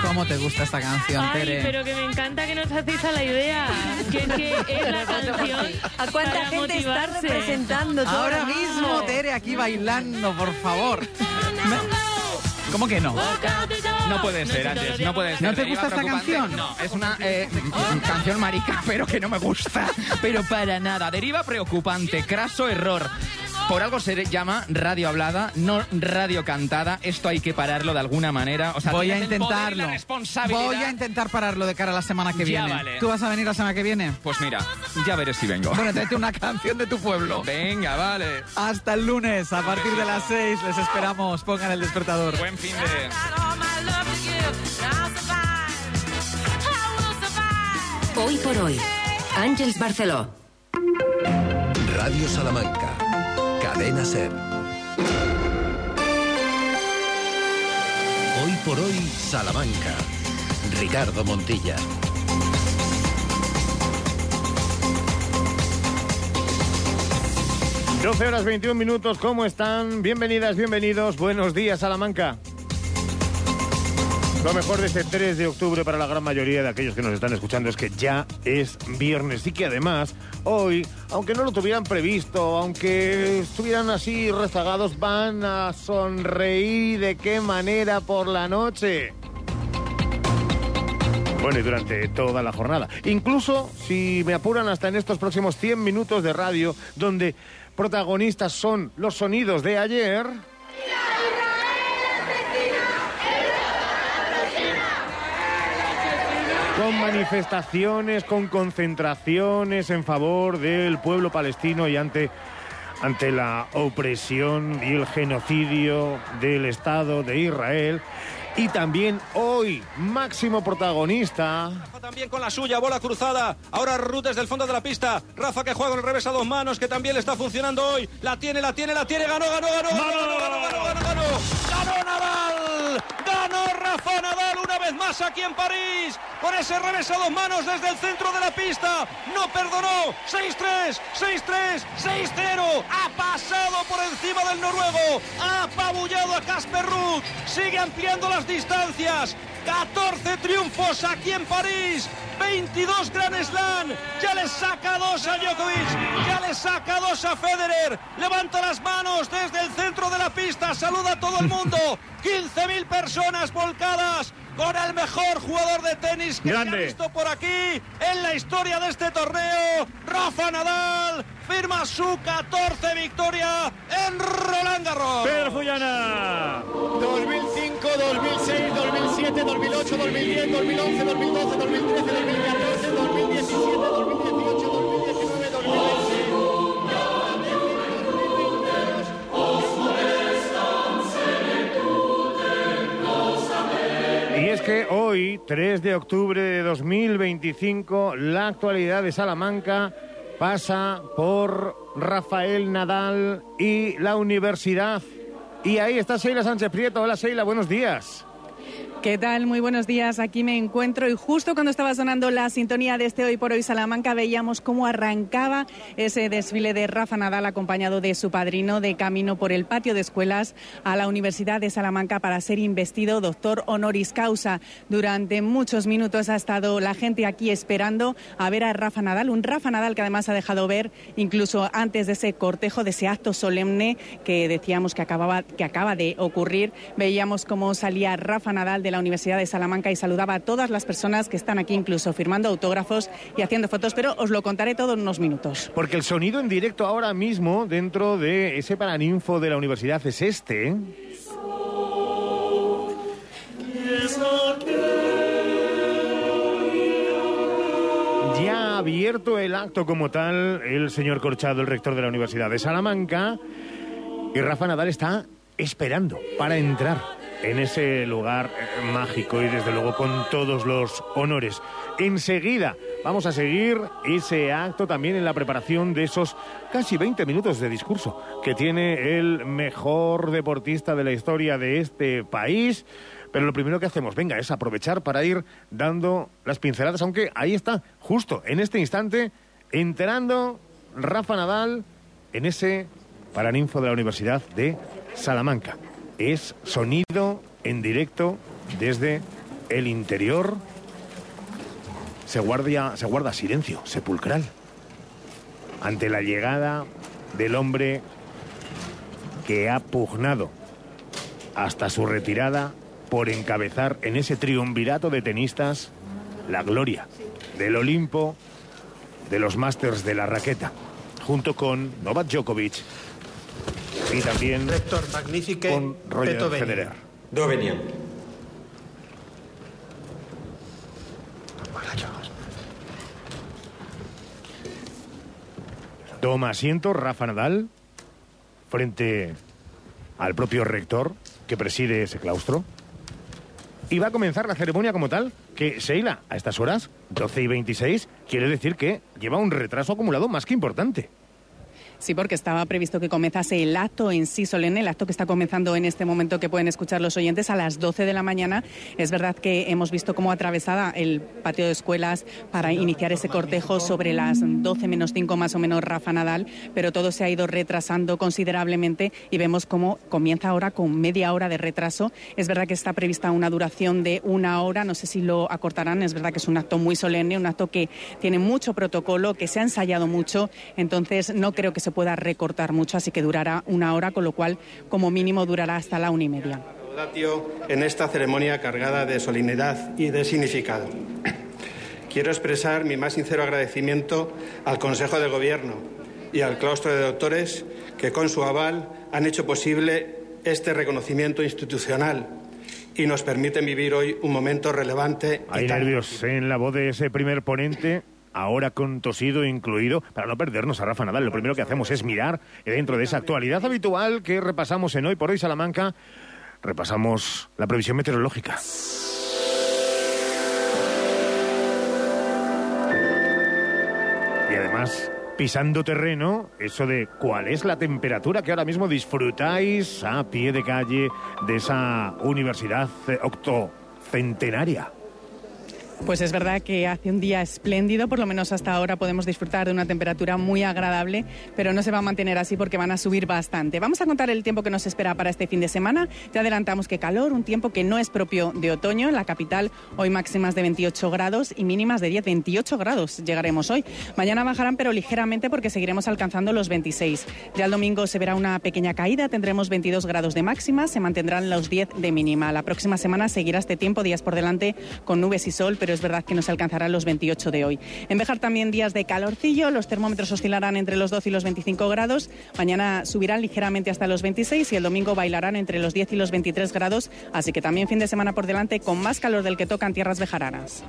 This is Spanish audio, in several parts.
¿Cómo te gusta esta canción, Ay, Tere? pero que me encanta que nos hacéis a la idea. Que es la canción ¿A cuánta para gente está motivarse. representando tú Ahora mismo, Tere, aquí bailando, por favor. ¿Cómo que no? No puede ser, Ángeles, no puede ser. ¿No te Me iba gusta esta preocupante. canción? No, es una canción marica, pero que no me gusta. Pero para nada. Deriva preocupante, craso error. Por algo se llama radio hablada, no radio cantada. Esto hay que pararlo de alguna manera. O sea, Voy a tienes el poder y intentarlo. la responsabilidad. Voy a intentar pararlo de cara a la semana que Ya viene. vale. ¿Tú vas a venir la semana que viene? Pues mira, ya veré si vengo. Bueno, tráete una canción de tu pueblo. Venga, vale. Hasta el lunes, a partir de las 6, les esperamos. Pongan el despertador. Buen fin de... Hoy por hoy, Àngels Barceló. Radio Salamanca, Cadena Ser. Hoy por hoy, Salamanca. Ricardo Montilla. Doce horas 21 minutos, ¿cómo están? Bienvenidas, bienvenidos, buenos días, Salamanca. Lo mejor de este 3 de octubre para la gran mayoría de aquellos que nos están escuchando es que ya es viernes y que además hoy, aunque no lo tuvieran previsto, aunque estuvieran así rezagados, van a sonreír. ¿De qué manera por la noche? Bueno, y durante toda la jornada. Incluso, si me apuran, hasta en estos próximos 100 minutos de radio, donde protagonistas son los sonidos de ayer... Con manifestaciones, con concentraciones en favor del pueblo palestino y ante la opresión y el genocidio del Estado de Israel. Y también hoy, máximo protagonista... Rafa también con la suya, bola cruzada. Ahora Ruth desde el fondo de la pista. Rafa que juega con el revés a dos manos, que también le está funcionando hoy. La tiene, ganó Nadal. Ganó Rafa Nadal una vez más aquí en París. Con ese revés a dos manos desde el centro de la pista. No perdonó. 6-3, 6-3, 6-0. Ha pasado por encima del noruego. Ha apabullado a Casper Ruud. Sigue ampliando las distancias. 14 triunfos aquí en París, 22 Grand Slam, ya le saca 2 a Djokovic, ya le saca 2 a Federer, levanta las manos desde el centro de la pista, saluda a todo el mundo, 15.000 personas volcadas con el mejor jugador de tenis que se ha visto por aquí en la historia de este torneo. Rafa Nadal firma su 14 victoria en Roland Garros. Pedro Fullana. 2005, 2006, 2007, 2008, 2010, 2011, 2012, 2013, 2014, 2017, 2018, 2019, 2020. Y es que hoy, 3 de octubre de 2025, la actualidad de Salamanca pasa por Rafael Nadal y la universidad. Y ahí está Sheila Sánchez Prieto. Hola Sheila, buenos días. ¿Qué tal? Muy buenos días. Aquí me encuentro y justo cuando estaba sonando la sintonía de este Hoy por Hoy Salamanca veíamos cómo arrancaba ese desfile de Rafa Nadal acompañado de su padrino de camino por el patio de escuelas a la Universidad de Salamanca para ser investido doctor honoris causa. Durante muchos minutos ha estado la gente aquí esperando a ver a Rafa Nadal, un Rafa Nadal que además ha dejado ver incluso antes de ese cortejo, de ese acto solemne que decíamos que acaba de ocurrir. Veíamos cómo salía Rafa Nadal de la Universidad de Salamanca y saludaba a todas las personas que están aquí, incluso firmando autógrafos y haciendo fotos, pero os lo contaré todo en unos minutos. Porque el sonido en directo ahora mismo dentro de ese paraninfo de la universidad es este. Ya ha abierto el acto como tal el señor Corchado, el rector de la Universidad de Salamanca, y Rafa Nadal está esperando para entrar en ese lugar mágico y desde luego con todos los honores. Enseguida vamos a seguir ese acto también en la preparación de esos casi 20 minutos de discurso que tiene el mejor deportista de la historia de este país. Pero lo primero que hacemos, venga, es aprovechar para ir dando las pinceladas, aunque ahí está, justo en este instante, entrando Rafa Nadal en ese paraninfo de la Universidad de Salamanca. Es sonido en directo desde el interior se guarda silencio sepulcral ante la llegada del hombre que ha pugnado hasta su retirada por encabezar en ese triunvirato de tenistas la gloria del Olimpo, de los Masters de la raqueta, junto con Novak Djokovic y también con Roger Federer. Doveniam. Toma asiento Rafa Nadal frente al propio rector que preside ese claustro. Y va a comenzar la ceremonia como tal, que Sheila, a estas horas, 12:26, quiere decir que lleva un retraso acumulado más que importante. Sí, porque estaba previsto que comenzase el acto en sí solemne, el acto que está comenzando en este momento, que pueden escuchar los oyentes, a las 12 de la mañana. Es verdad que hemos visto cómo atravesada el patio de escuelas para iniciar ese cortejo sobre las 12 menos 5 más o menos Rafa Nadal, pero todo se ha ido retrasando considerablemente y vemos cómo comienza ahora con media hora de retraso. Es verdad que está prevista una duración de 1 hora, no sé si lo acortarán, es verdad que es un acto muy solemne, un acto que tiene mucho protocolo, que se ha ensayado mucho, entonces no creo que se pueda recortar mucho, así que durará 1 hora, con lo cual como mínimo durará hasta la 1:30. En esta ceremonia cargada de solemnidad y de significado. Quiero expresar mi más sincero agradecimiento al Consejo de Gobierno y al claustro de doctores que con su aval han hecho posible este reconocimiento institucional y nos permiten vivir hoy un momento relevante. Hay nervios en la voz de ese primer ponente, ahora con tosido incluido, para no perdernos a Rafa Nadal. Lo primero que hacemos es mirar dentro de esa actualidad habitual que repasamos en Hoy por Hoy Salamanca. Repasamos la previsión meteorológica. Y además, pisando terreno, eso de cuál es la temperatura que ahora mismo disfrutáis a pie de calle de esa universidad octocentenaria. Pues es verdad que hace un día espléndido, por lo menos hasta ahora podemos disfrutar de una temperatura muy agradable, pero no se va a mantener así porque van a subir bastante. Vamos a contar el tiempo que nos espera para este fin de semana. Ya adelantamos que calor, un tiempo que no es propio de otoño. En la capital hoy máximas de 28 grados y mínimas de 10, 28 grados llegaremos hoy. Mañana bajarán pero ligeramente porque seguiremos alcanzando los 26. Ya el domingo se verá una pequeña caída, tendremos 22 grados de máxima, se mantendrán los 10 de mínima. La próxima semana seguirá este tiempo, días por delante con nubes y sol, pero es verdad que no se alcanzarán los 28 de hoy. En Béjar también días de calorcillo, los termómetros oscilarán entre los 12 y los 25 grados, mañana subirán ligeramente hasta los 26 y el domingo bailarán entre los 10 y los 23 grados, así que también fin de semana por delante con más calor del que tocan tierras bejaranas.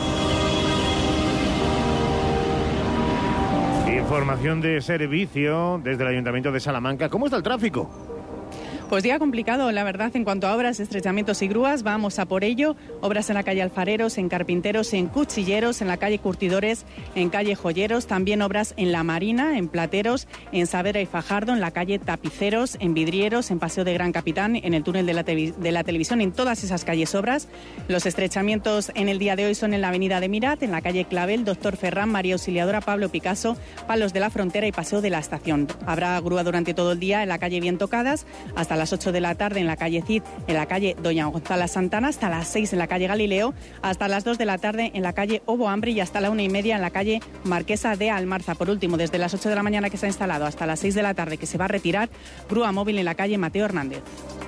Información de servicio desde el Ayuntamiento de Salamanca. ¿Cómo está el tráfico? Pues día complicado, la verdad, en cuanto a obras, estrechamientos y grúas, vamos a por ello. Obras en la calle Alfareros, en Carpinteros, en Cuchilleros, en la calle Curtidores, en calle Joyeros, también obras en La Marina, en Plateros, en Saavedra y Fajardo, en la calle Tapiceros, en Vidrieros, en Paseo de Gran Capitán, en el túnel de la televisión, en todas esas calles obras. Los estrechamientos en el día de hoy son en la avenida de Mirat, en la calle Clavel, Doctor Ferrán, María Auxiliadora, Pablo Picasso, Palos de la Frontera y Paseo de la Estación. Habrá grúa durante todo el día en la calle Bien Tocadas, hasta las 8 de la tarde en la calle Cid, en la calle Doña Gonzala Santana, hasta las 6 en la calle Galileo, hasta las 2 de la tarde en la calle Obo Ambri y hasta la 1:30 en la calle Marquesa de Almarza. Por último, desde las 8 de la mañana que se ha instalado hasta las 6 de la tarde que se va a retirar, grúa móvil en la calle Mateo Hernández.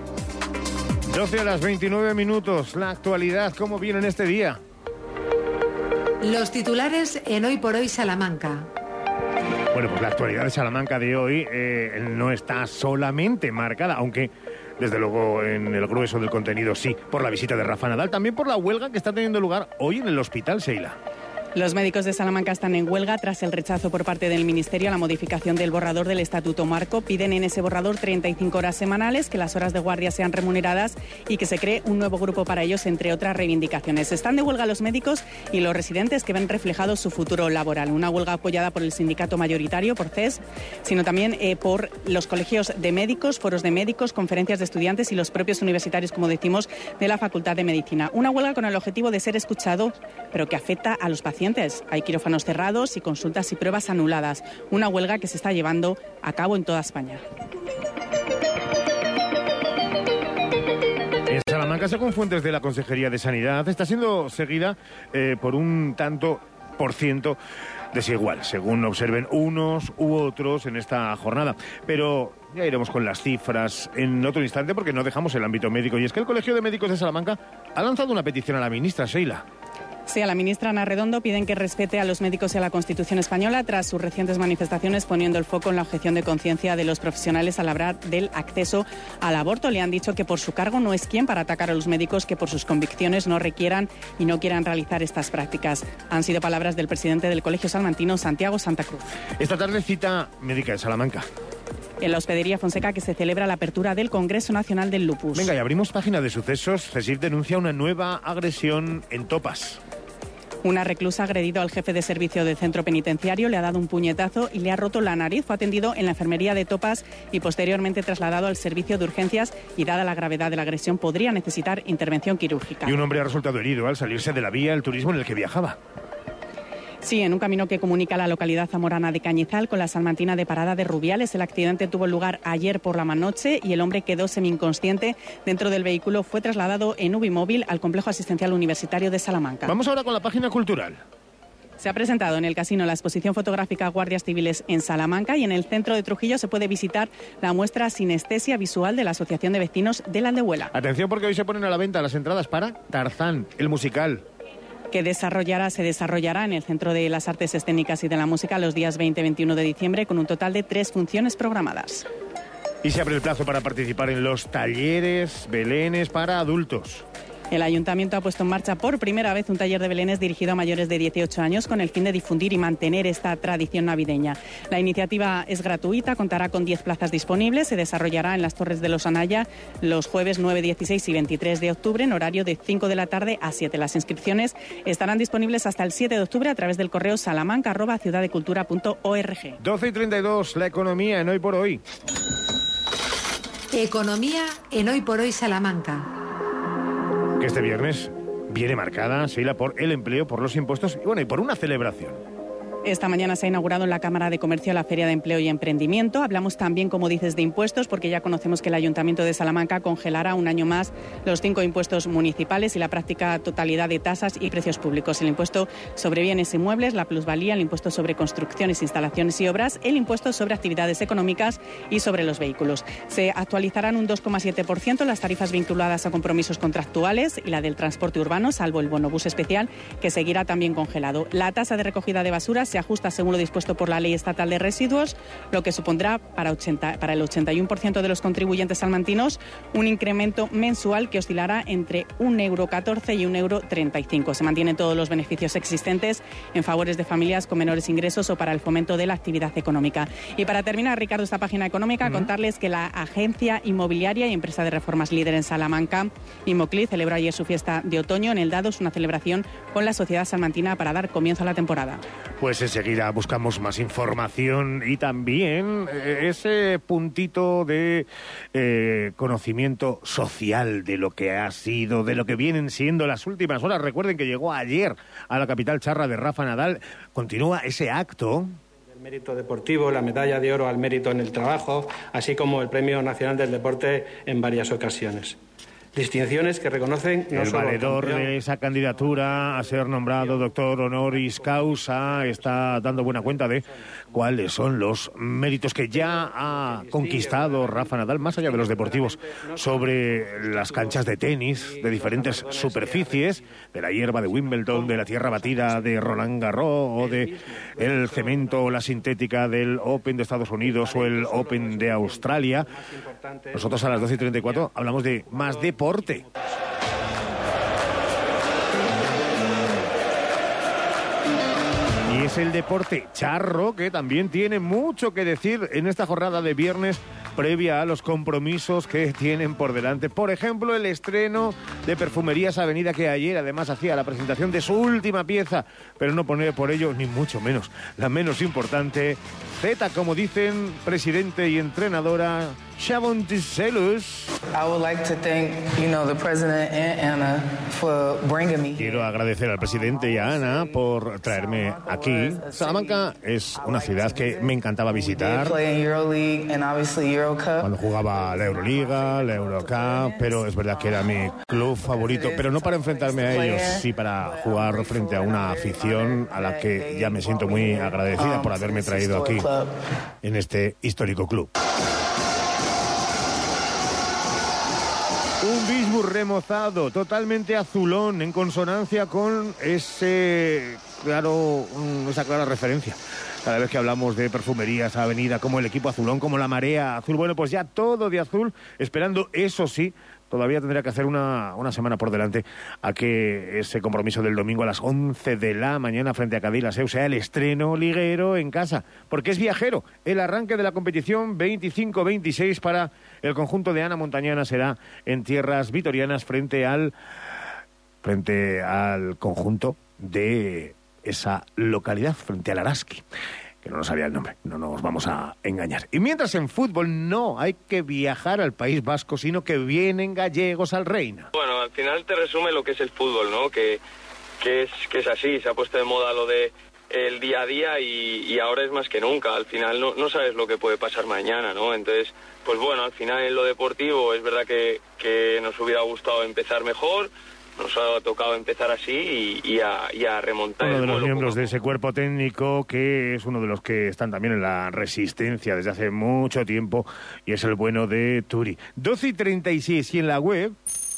12:29. La actualidad, ¿cómo viene en este día? Los titulares en Hoy por Hoy Salamanca. Bueno, pues la actualidad de Salamanca de hoy no está solamente marcada, aunque desde luego en el grueso del contenido sí, por la visita de Rafa Nadal, también por la huelga que está teniendo lugar hoy en el hospital, Sheila. Los médicos de Salamanca están en huelga tras el rechazo por parte del Ministerio a la modificación del borrador del Estatuto Marco. Piden en ese borrador 35 horas semanales, que las horas de guardia sean remuneradas y que se cree un nuevo grupo para ellos, entre otras reivindicaciones. Están de huelga los médicos y los residentes que ven reflejado su futuro laboral. Una huelga apoyada por el sindicato mayoritario, por CES, sino también por los colegios de médicos, foros de médicos, conferencias de estudiantes y los propios universitarios, como decimos, de la Facultad de Medicina. Una huelga con el objetivo de ser escuchado, pero que afecta a los pacientes. Hay quirófanos cerrados y consultas y pruebas anuladas. Una huelga que se está llevando a cabo en toda España. En Salamanca Salamanca, según fuentes de la Consejería de Sanidad, está siendo seguida por un tanto por ciento desigual, según observen unos u otros en esta jornada. Pero ya iremos con las cifras en otro instante, porque no dejamos el ámbito médico. Y es que el Colegio de Médicos de Salamanca ha lanzado una petición a la ministra, Sheila. Sí, a la ministra Ana Redondo piden que respete a los médicos y a la Constitución española tras sus recientes manifestaciones, poniendo el foco en la objeción de conciencia de los profesionales al hablar del acceso al aborto. Le han dicho que por su cargo no es quien para atacar a los médicos que por sus convicciones no requieran y no quieran realizar estas prácticas. Han sido palabras del presidente del Colegio Salmantino, Santiago Santa Cruz. Esta tarde cita médica de Salamanca. En la Hospedería Fonseca, que se celebra la apertura del Congreso Nacional del Lupus. Venga, y abrimos página de sucesos. CESIF denuncia una nueva agresión en Topas. Una reclusa ha agredido al jefe de servicio del centro penitenciario, le ha dado un puñetazo y le ha roto la nariz. Fue atendido en la enfermería de Topas y posteriormente trasladado al servicio de urgencias y, dada la gravedad de la agresión, podría necesitar intervención quirúrgica. Y un hombre ha resultado herido al salirse de la vía del turismo en el que viajaba. Sí, en un camino que comunica la localidad zamorana de Cañizal con la salmantina de Parada de Rubiales. El accidente tuvo lugar ayer por la noche y el hombre quedó semi-inconsciente dentro del vehículo. Fue trasladado en Ubimóvil al Complejo Asistencial Universitario de Salamanca. Vamos ahora con la página cultural. Se ha presentado en el casino la exposición fotográfica Guardias Civiles en Salamanca, y en el centro de Trujillo se puede visitar la muestra Sinestesia Visual de la Asociación de Vecinos de la Aldehuela. Atención, porque hoy se ponen a la venta las entradas para Tarzán, el musical, que se desarrollará en el Centro de las Artes Escénicas y de la Música los días 20 y 21 de diciembre, con un total de 3 funciones programadas. Y se abre el plazo para participar en los talleres belenes para adultos. El Ayuntamiento ha puesto en marcha por primera vez un taller de belenes dirigido a mayores de 18 años con el fin de difundir y mantener esta tradición navideña. La iniciativa es gratuita, contará con 10 plazas disponibles, se desarrollará en las Torres de los Anaya los jueves 9, 16 y 23 de octubre en horario de 5 de la tarde a 7. Las inscripciones estarán disponibles hasta el 7 de octubre a través del correo salamanca@ciudaddecultura.org. 12:32, la economía en Hoy por Hoy. Economía en Hoy por Hoy Salamanca. Que este viernes viene marcada, Sheila, por el empleo, por los impuestos y, bueno, y por una celebración. Esta mañana se ha inaugurado en la Cámara de Comercio la Feria de Empleo y Emprendimiento. Hablamos también, como dices, de impuestos, porque ya conocemos que el Ayuntamiento de Salamanca congelará un año más los 5 impuestos municipales y la práctica totalidad de tasas y precios públicos. El impuesto sobre bienes inmuebles, la plusvalía, el impuesto sobre construcciones, instalaciones y obras, el impuesto sobre actividades económicas y sobre los vehículos. Se actualizarán un 2,7% las tarifas vinculadas a compromisos contractuales y la del transporte urbano, salvo el bonobús especial, que seguirá también congelado. La tasa de recogida de basura se ajusta según lo dispuesto por la Ley Estatal de Residuos, lo que supondrá para el 81% de los contribuyentes salmantinos un incremento mensual que oscilará entre 1,14 € y 1,35 €. Se mantienen todos los beneficios existentes en favores de familias con menores ingresos o para el fomento de la actividad económica. Y para terminar, Ricardo, esta página económica, contarles que la agencia inmobiliaria y empresa de reformas líder en Salamanca, Imoclid, celebró ayer su fiesta de otoño en el Dados, una celebración con la sociedad salmantina para dar comienzo a la temporada. Pues enseguida buscamos más información y también ese puntito de conocimiento social de lo que ha sido, de lo que vienen siendo las últimas horas. Recuerden que llegó ayer a la capital charra de Rafa Nadal. Continúa ese acto. El mérito deportivo, la medalla de oro al mérito en el trabajo, así como el Premio Nacional del Deporte en varias ocasiones. Distinciones que reconocen no el solo valedor campeón, de esa candidatura a ser nombrado doctor honoris causa está dando buena cuenta de cuáles son los méritos que ya ha conquistado Rafa Nadal, más allá de los deportivos, sobre las canchas de tenis, de diferentes superficies, de la hierba de Wimbledon, de la tierra batida de Roland Garros, o de el cemento o la sintética del Open de Estados Unidos o el Open de Australia. Nosotros a las 12:34 hablamos de más deporte. Y es el deporte charro que también tiene mucho que decir en esta jornada de viernes previa a los compromisos que tienen por delante. Por ejemplo, el estreno de Perfumerías Avenida, que ayer además hacía la presentación de su última pieza, pero no pone por ello ni mucho menos la menos importante. Zeta, como dicen, presidente y entrenadora, Chavonticelus. I would like to thank, the president and Anna for bringing me. Quiero agradecer al presidente y a Ana por traerme aquí. Salamanca es una ciudad que me encantaba visitar. Cuando jugaba la Euroliga, la Eurocup, pero es verdad que era mi club favorito, pero no para enfrentarme a ellos, sí para jugar frente a una afición a la que ya me siento muy agradecida por haberme traído aquí, en este histórico club. Un Bisburg remozado, totalmente azulón, en consonancia con esa clara referencia. Cada vez que hablamos de perfumerías, avenida, como el equipo azulón, como la marea azul, bueno, pues ya todo de azul, esperando, eso sí, todavía tendrá que hacer una semana por delante a que ese compromiso del domingo a las 11 de la mañana frente a Cádiz sea el estreno liguero en casa, porque es viajero. El arranque de la competición 25-26 para el conjunto de Ana Montañana será en tierras vitorianas frente al conjunto de esa localidad, frente al Araski, que no nos sabía el nombre, no nos vamos a engañar. Y mientras en fútbol no hay que viajar al País Vasco, sino que vienen gallegos al Reina. Bueno, al final te resume lo que es el fútbol, ¿no? Que es así, se ha puesto de moda lo de el día a día y ahora es más que nunca. Al final no sabes lo que puede pasar mañana, ¿no? Entonces, pues bueno, al final en lo deportivo es verdad que nos hubiera gustado empezar mejor. Nos ha tocado empezar así y a remontar. Uno de los miembros de ese cuerpo técnico, que es uno de los que están también en la Resistencia desde hace mucho tiempo, y es el bueno de Turi. 12:36 y en la web...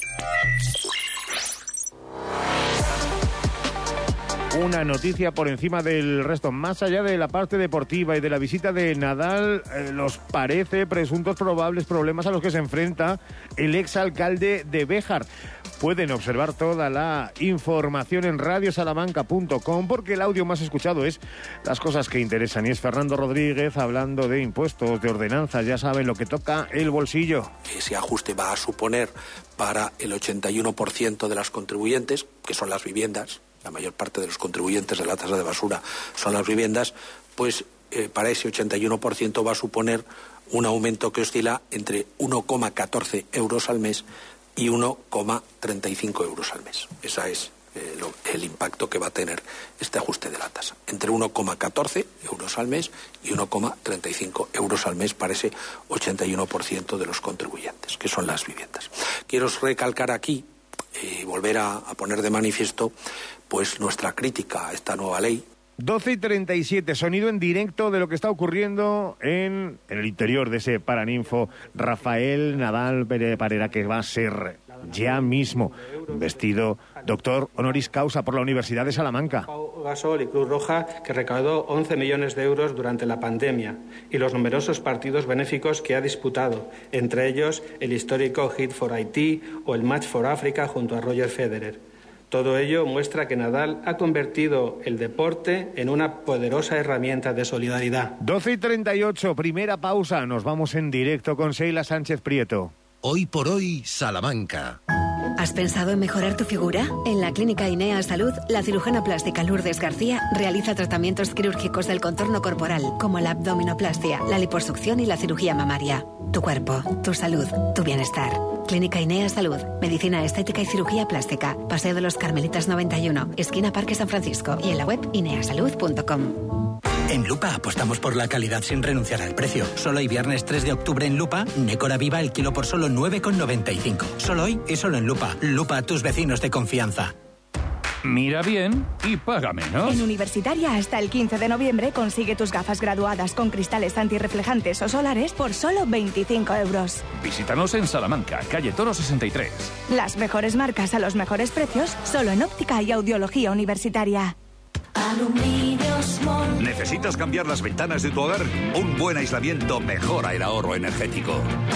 Una noticia por encima del resto, más allá de la parte deportiva y de la visita de Nadal, los parece presuntos probables problemas a los que se enfrenta el exalcalde de Béjar. Pueden observar toda la información en radiosalamanca.com, porque el audio más escuchado es las cosas que interesan, y es Fernando Rodríguez hablando de impuestos, de ordenanzas, ya saben lo que toca el bolsillo. Ese ajuste va a suponer para el 81% de las contribuyentes, que son las viviendas, la mayor parte de los contribuyentes de la tasa de basura son las viviendas, pues para ese 81% va a suponer un aumento que oscila entre 1,14 euros al mes y 1,35 euros al mes. Ese es el impacto que va a tener este ajuste de la tasa. Entre 1,14 euros al mes y 1,35 euros al mes para ese 81% de los contribuyentes, que son las viviendas. Quiero recalcar aquí y volver a poner de manifiesto pues nuestra crítica a esta nueva ley. 12:37, sonido en directo de lo que está ocurriendo en el interior de ese Paraninfo. Rafael Nadal Parera, que va a ser ya mismo vestido doctor honoris causa por la Universidad de Salamanca. Gasol y Cruz Roja, que recaudó 11 millones de euros durante la pandemia, y los numerosos partidos benéficos que ha disputado, entre ellos el histórico Hit for Haití o el Match for Africa junto a Roger Federer. Todo ello muestra que Nadal ha convertido el deporte en una poderosa herramienta de solidaridad. 12:38, primera pausa. Nos vamos en directo con Sheila Sánchez Prieto. Hoy por hoy, Salamanca. ¿Has pensado en mejorar tu figura? En la Clínica INEA Salud, la cirujana plástica Lourdes García realiza tratamientos quirúrgicos del contorno corporal, como la abdominoplastia, la liposucción y la cirugía mamaria. Tu cuerpo, tu salud, tu bienestar. Clínica INEA Salud, medicina estética y cirugía plástica. Paseo de los Carmelitas 91, esquina Parque San Francisco, y en la web ineasalud.com. En Lupa apostamos por la calidad sin renunciar al precio. Solo hoy viernes 3 de octubre en Lupa, Nécora Viva el kilo por solo 9,95. Solo hoy y solo en Lupa. Lupa, tus vecinos de confianza. Mira bien y paga menos. En Universitaria, hasta el 15 de noviembre, consigue tus gafas graduadas con cristales antirreflejantes o solares por solo 25 euros. Visítanos en Salamanca, calle Toro 63. Las mejores marcas a los mejores precios, solo en óptica y audiología universitaria. Aluminios Mon. ¿Necesitas cambiar las ventanas de tu hogar? Un buen aislamiento mejora el ahorro energético.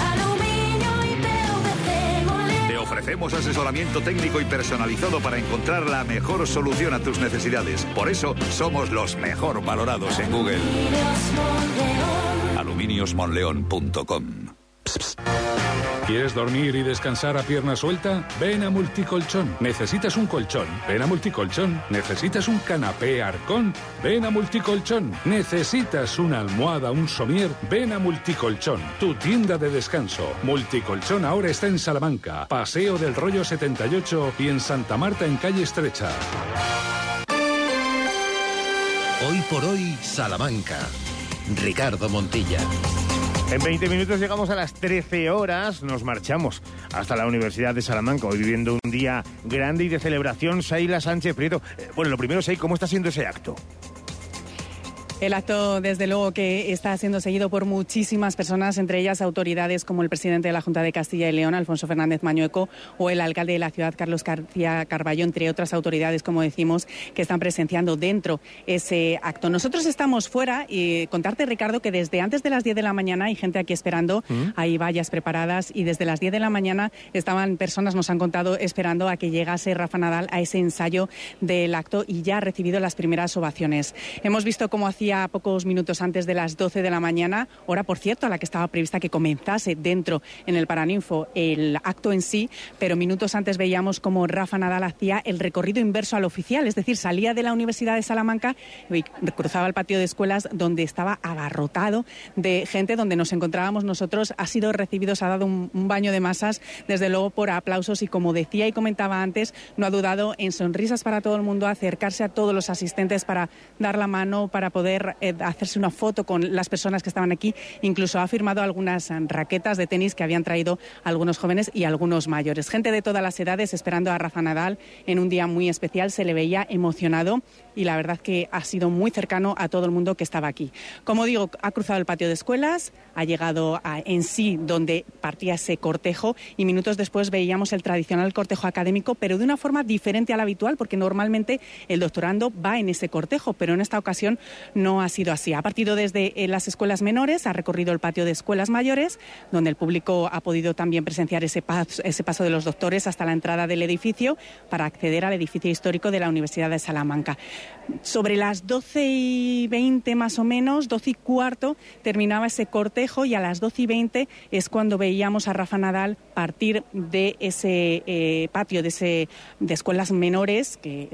Te ofrecemos asesoramiento técnico y personalizado para encontrar la mejor solución a tus necesidades. Por eso somos los mejor valorados en Google. aluminiosmonleon.com. ¿Quieres dormir y descansar a pierna suelta? Ven a Multicolchón. ¿Necesitas un colchón? Ven a Multicolchón. ¿Necesitas un canapé Arcón? Ven a Multicolchón. ¿Necesitas una almohada, un somier? Ven a Multicolchón, tu tienda de descanso. Multicolchón ahora está en Salamanca, Paseo del Rollo 78 y en Santa Marta en Calle Estrecha. Hoy por hoy, Salamanca. Ricardo Montilla. En 20 minutos llegamos a las 13 horas, nos marchamos hasta la Universidad de Salamanca, hoy viviendo un día grande y de celebración. Sheila Sánchez Prieto. Bueno, lo primero, Sheila, ¿cómo está siendo ese acto? El acto, desde luego, que está siendo seguido por muchísimas personas, entre ellas autoridades como el presidente de la Junta de Castilla y León, Alfonso Fernández Mañueco, o el alcalde de la ciudad, Carlos García Carballo, entre otras autoridades, como decimos, que están presenciando dentro ese acto. Nosotros estamos fuera y contarte, Ricardo, que desde antes de las 10 de la mañana hay gente aquí esperando, hay vallas preparadas y desde las 10 de la mañana estaban personas, nos han contado, esperando a que llegase Rafa Nadal a ese ensayo del acto y ya ha recibido las primeras ovaciones. Hemos visto cómo hacía pocos minutos antes de las 12 de la mañana, hora por cierto a la que estaba prevista que comenzase dentro en el Paraninfo el acto en sí, pero minutos antes veíamos cómo Rafa Nadal hacía el recorrido inverso al oficial, es decir, salía de la Universidad de Salamanca y cruzaba el patio de escuelas donde estaba abarrotado de gente, donde nos encontrábamos nosotros. Ha sido recibido, se ha dado un baño de masas, desde luego por aplausos y, como decía y comentaba antes, no ha dudado en sonrisas para todo el mundo, acercarse a todos los asistentes para dar la mano, para poder hacerse una foto con las personas que estaban aquí. Incluso ha firmado algunas raquetas de tenis que habían traído algunos jóvenes y algunos mayores. Gente de todas las edades esperando a Rafa Nadal en un día muy especial. Se le veía emocionado y la verdad que ha sido muy cercano a todo el mundo que estaba aquí. Como digo, ha cruzado el patio de escuelas, ha llegado en sí donde partía ese cortejo y minutos después veíamos el tradicional cortejo académico, pero de una forma diferente a la habitual, porque normalmente el doctorando va en ese cortejo, pero en esta ocasión no ha sido así. Ha partido desde las escuelas menores, ha recorrido el patio de escuelas mayores, donde el público ha podido también presenciar ese paso de los doctores hasta la entrada del edificio para acceder al edificio histórico de la Universidad de Salamanca. Sobre las 12:20 más o menos, 12:15, terminaba ese cortejo y a las 12:20 es cuando veíamos a Rafa Nadal partir de ese patio de escuelas menores, de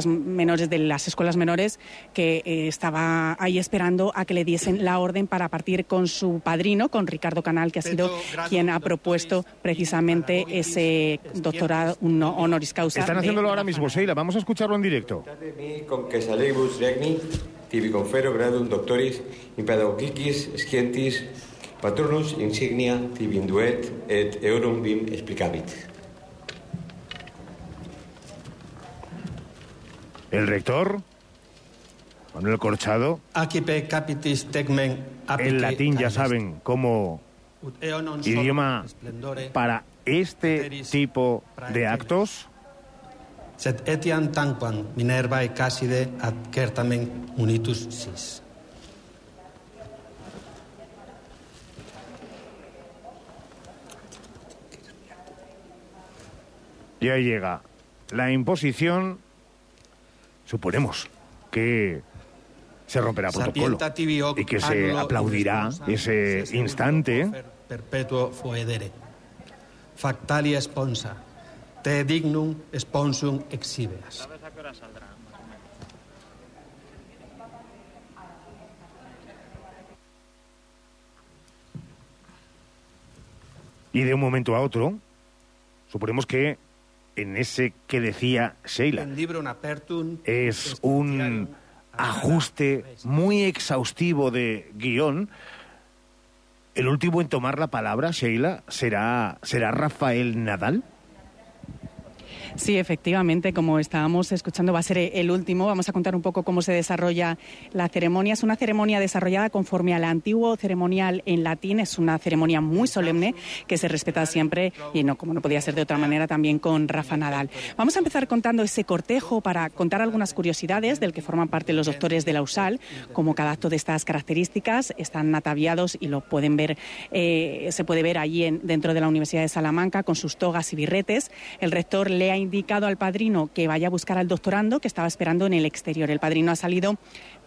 las escuelas menores, que estaba ahí esperando a que le diesen la orden para partir con su padrino, con Ricardo Canal, que ha sido quien ha propuesto precisamente ese doctorado honoris causa. Están haciéndolo ahora mismo, Sheila, vamos a escucharlo en directo. Salibus regni, tibi confero gradum doctoris in pedagogicis scientis patronus insignia tibi induet et eorum bim explicabit. El rector, Manuel Corchado, el latín, ya saben, como idioma para este tipo de actos. Sed etiam tanquam Minervae Casside ad certamen unitus sis. Ya llega la imposición, suponemos que se romperá protocolo y que se aplaudirá ese instante. Perpetuo foedere. Factalia sponsa. Te dignum sponsum exhibeas. Y de un momento a otro, suponemos que en ese que decía Sheila, es un ajuste muy exhaustivo de guión. El último en tomar la palabra, Sheila, ¿será Rafael Nadal? Sí, efectivamente, como estábamos escuchando, va a ser el último. Vamos a contar un poco cómo se desarrolla la ceremonia. Es una ceremonia desarrollada conforme al antiguo ceremonial en latín. Es una ceremonia muy solemne que se respeta siempre y no, como no podía ser de otra manera, también con Rafa Nadal. Vamos a empezar contando ese cortejo para contar algunas curiosidades del que forman parte los doctores de la USAL. Como cada acto de estas características están ataviados y lo pueden ver, se puede ver allí dentro de la Universidad de Salamanca con sus togas y birretes. El rector le ha indicado al padrino que vaya a buscar al doctorando que estaba esperando en el exterior. El padrino ha salido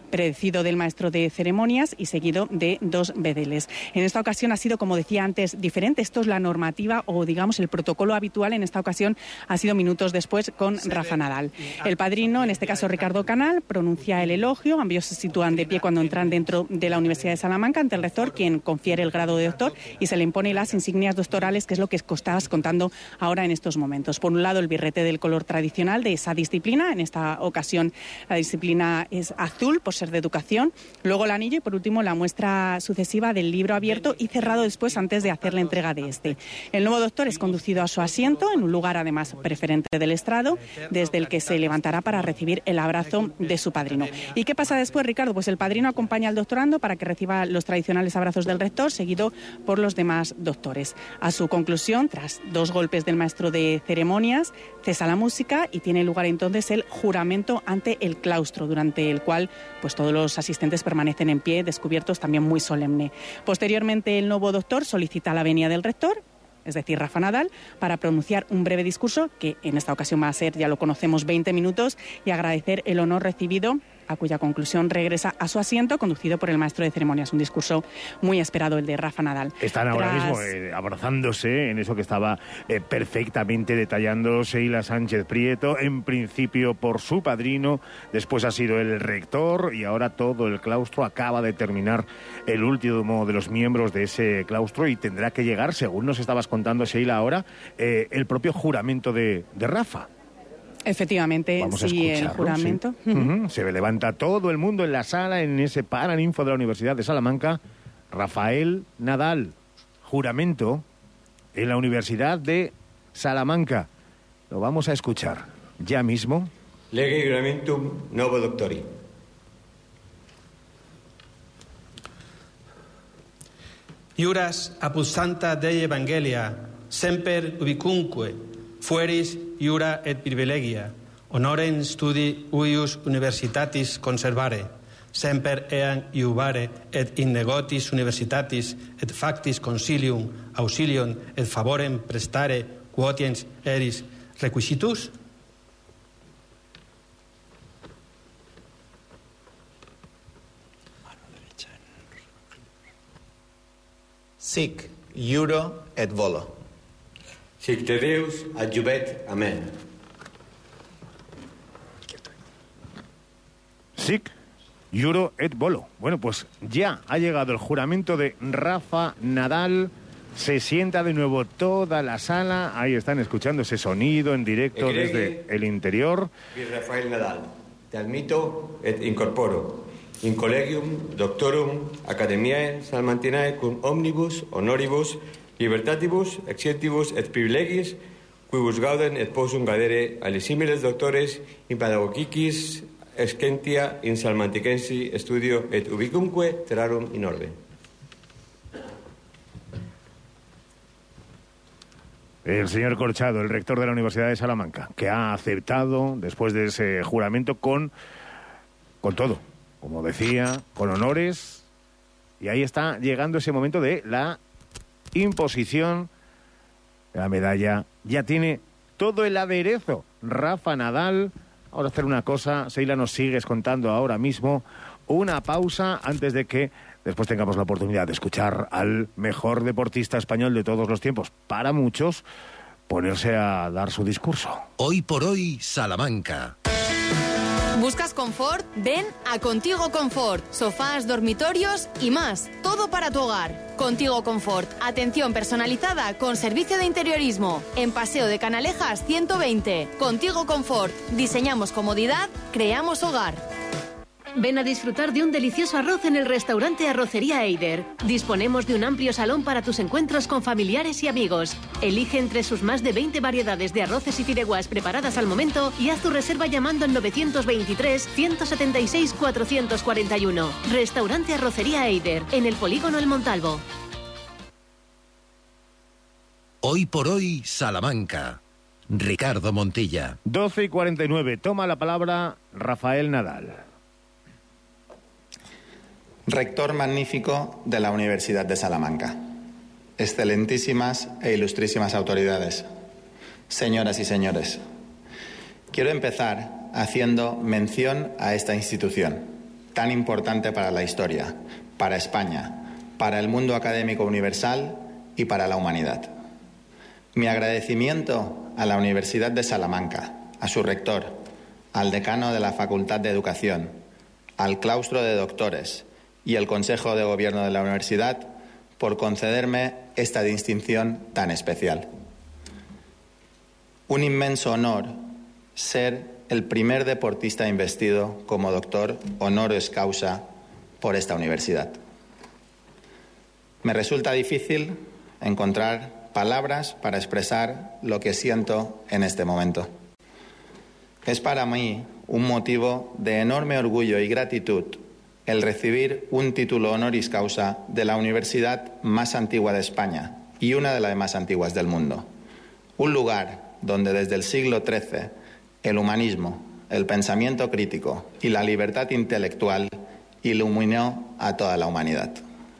precedido del maestro de ceremonias y seguido de 2 bedeles. En esta ocasión ha sido, como decía antes, diferente. Esto es la normativa o, digamos, el protocolo habitual. En esta ocasión ha sido minutos después con Rafa Nadal. El padrino, en este caso Ricardo Canal, pronuncia el elogio. Ambos se sitúan de pie cuando entran dentro de la Universidad de Salamanca ante el rector, quien confiere el grado de doctor y se le impone las insignias doctorales, que es lo que estabas contando ahora en estos momentos. Por un lado, el birrete del color tradicional de esa disciplina. En esta ocasión la disciplina es azul, por ser de educación. Luego el anillo y, por último, la muestra sucesiva del libro abierto y cerrado después antes de hacer la entrega de este. El nuevo doctor es conducido a su asiento, en un lugar además preferente del estrado, desde el que se levantará para recibir el abrazo de su padrino. ¿Y qué pasa después, Ricardo? Pues el padrino acompaña al doctorando para que reciba los tradicionales abrazos del rector, seguido por los demás doctores. A su conclusión, tras 2 golpes del maestro de ceremonias, cesa la música y tiene lugar entonces el juramento ante el claustro, durante el cual pues todos los asistentes permanecen en pie, descubiertos, también muy solemne. Posteriormente, el nuevo doctor solicita la venia del rector, es decir, Rafa Nadal, para pronunciar un breve discurso, que en esta ocasión va a ser, ya lo conocemos, 20 minutos, y agradecer el honor recibido, a cuya conclusión regresa a su asiento, conducido por el maestro de ceremonias. Un discurso muy esperado, el de Rafa Nadal. Están ahora mismo abrazándose en eso que estaba perfectamente detallando Sheila Sánchez Prieto, en principio por su padrino, después ha sido el rector y ahora todo el claustro. Acaba de terminar el último de los miembros de ese claustro y tendrá que llegar, según nos estabas contando, Sheila, ahora, el propio juramento de Rafa. Efectivamente, sí, el juramento. Sí. Se levanta todo el mundo en la sala, en ese Paraninfo de la Universidad de Salamanca. Rafael Nadal, juramento en la Universidad de Salamanca. Lo vamos a escuchar ya mismo. Lege juramentum novo doctori. Iuras apud Sancta Dei Evangelia, semper ubicunque, fueris iura et privilegia, honorem studi uius universitatis conservare, semper eam iubare et in negotis universitatis et factis consilium auxilium et favorem prestare quotiens eris requisitus? Sic iuro et volo. Sic te Deus adjubet. Amén. Sic iuro et volo. Bueno, pues ya ha llegado el juramento de Rafa Nadal. Se sienta de nuevo toda la sala. Ahí están escuchando ese sonido en directo desde el interior. Rafael Nadal, te admito et incorporo in collegium doctorum academiae salmantinae cum omnibus honoribus libertatibus excientibus et privilegis quibus gauden et possum gadere alisimiles doctores in pedagogicis excentia in salmanticensi studio et ubicumque terrarum in orbe. El señor Corchado, el rector de la Universidad de Salamanca, que ha aceptado, después de ese juramento, con todo, como decía, con honores, y ahí está llegando ese momento de la imposición de la medalla. Ya tiene todo el aderezo Rafa Nadal. Ahora hacer una cosa, Sheila, nos sigues contando ahora mismo, una pausa antes de que después tengamos la oportunidad de escuchar al mejor deportista español de todos los tiempos, para muchos, ponerse a dar su discurso. Hoy por hoy, Salamanca. ¿Buscas confort? Ven a Contigo Confort. Sofás, dormitorios y más. Todo para tu hogar. Contigo Confort. Atención personalizada con servicio de interiorismo. En Paseo de Canalejas 120. Contigo Confort. Diseñamos comodidad, creamos hogar. Ven a disfrutar de un delicioso arroz en el restaurante Arrocería Eider. Disponemos de un amplio salón para tus encuentros con familiares y amigos. Elige entre sus más de 20 variedades de arroces y fideuás preparadas al momento y haz tu reserva llamando al 923-176-441. Restaurante Arrocería Eider, en el Polígono El Montalvo. Hoy por hoy, Salamanca. Ricardo Montilla. 12:49. Toma la palabra Rafael Nadal. Rector magnífico de la Universidad de Salamanca. Excelentísimas e ilustrísimas autoridades. Señoras y señores, quiero empezar haciendo mención a esta institución, tan importante para la historia, para España, para el mundo académico universal y para la humanidad. Mi agradecimiento a la Universidad de Salamanca, a su rector, al decano de la Facultad de Educación, al claustro de doctores y al Consejo de Gobierno de la Universidad por concederme esta distinción tan especial. Un inmenso honor ser el primer deportista investido como doctor honoris causa por esta universidad. Me resulta difícil encontrar palabras para expresar lo que siento en este momento. Es para mí un motivo de enorme orgullo y gratitud el recibir un título honoris causa de la universidad más antigua de España y una de las más antiguas del mundo. Un lugar donde desde el siglo XIII el humanismo, el pensamiento crítico y la libertad intelectual iluminó a toda la humanidad.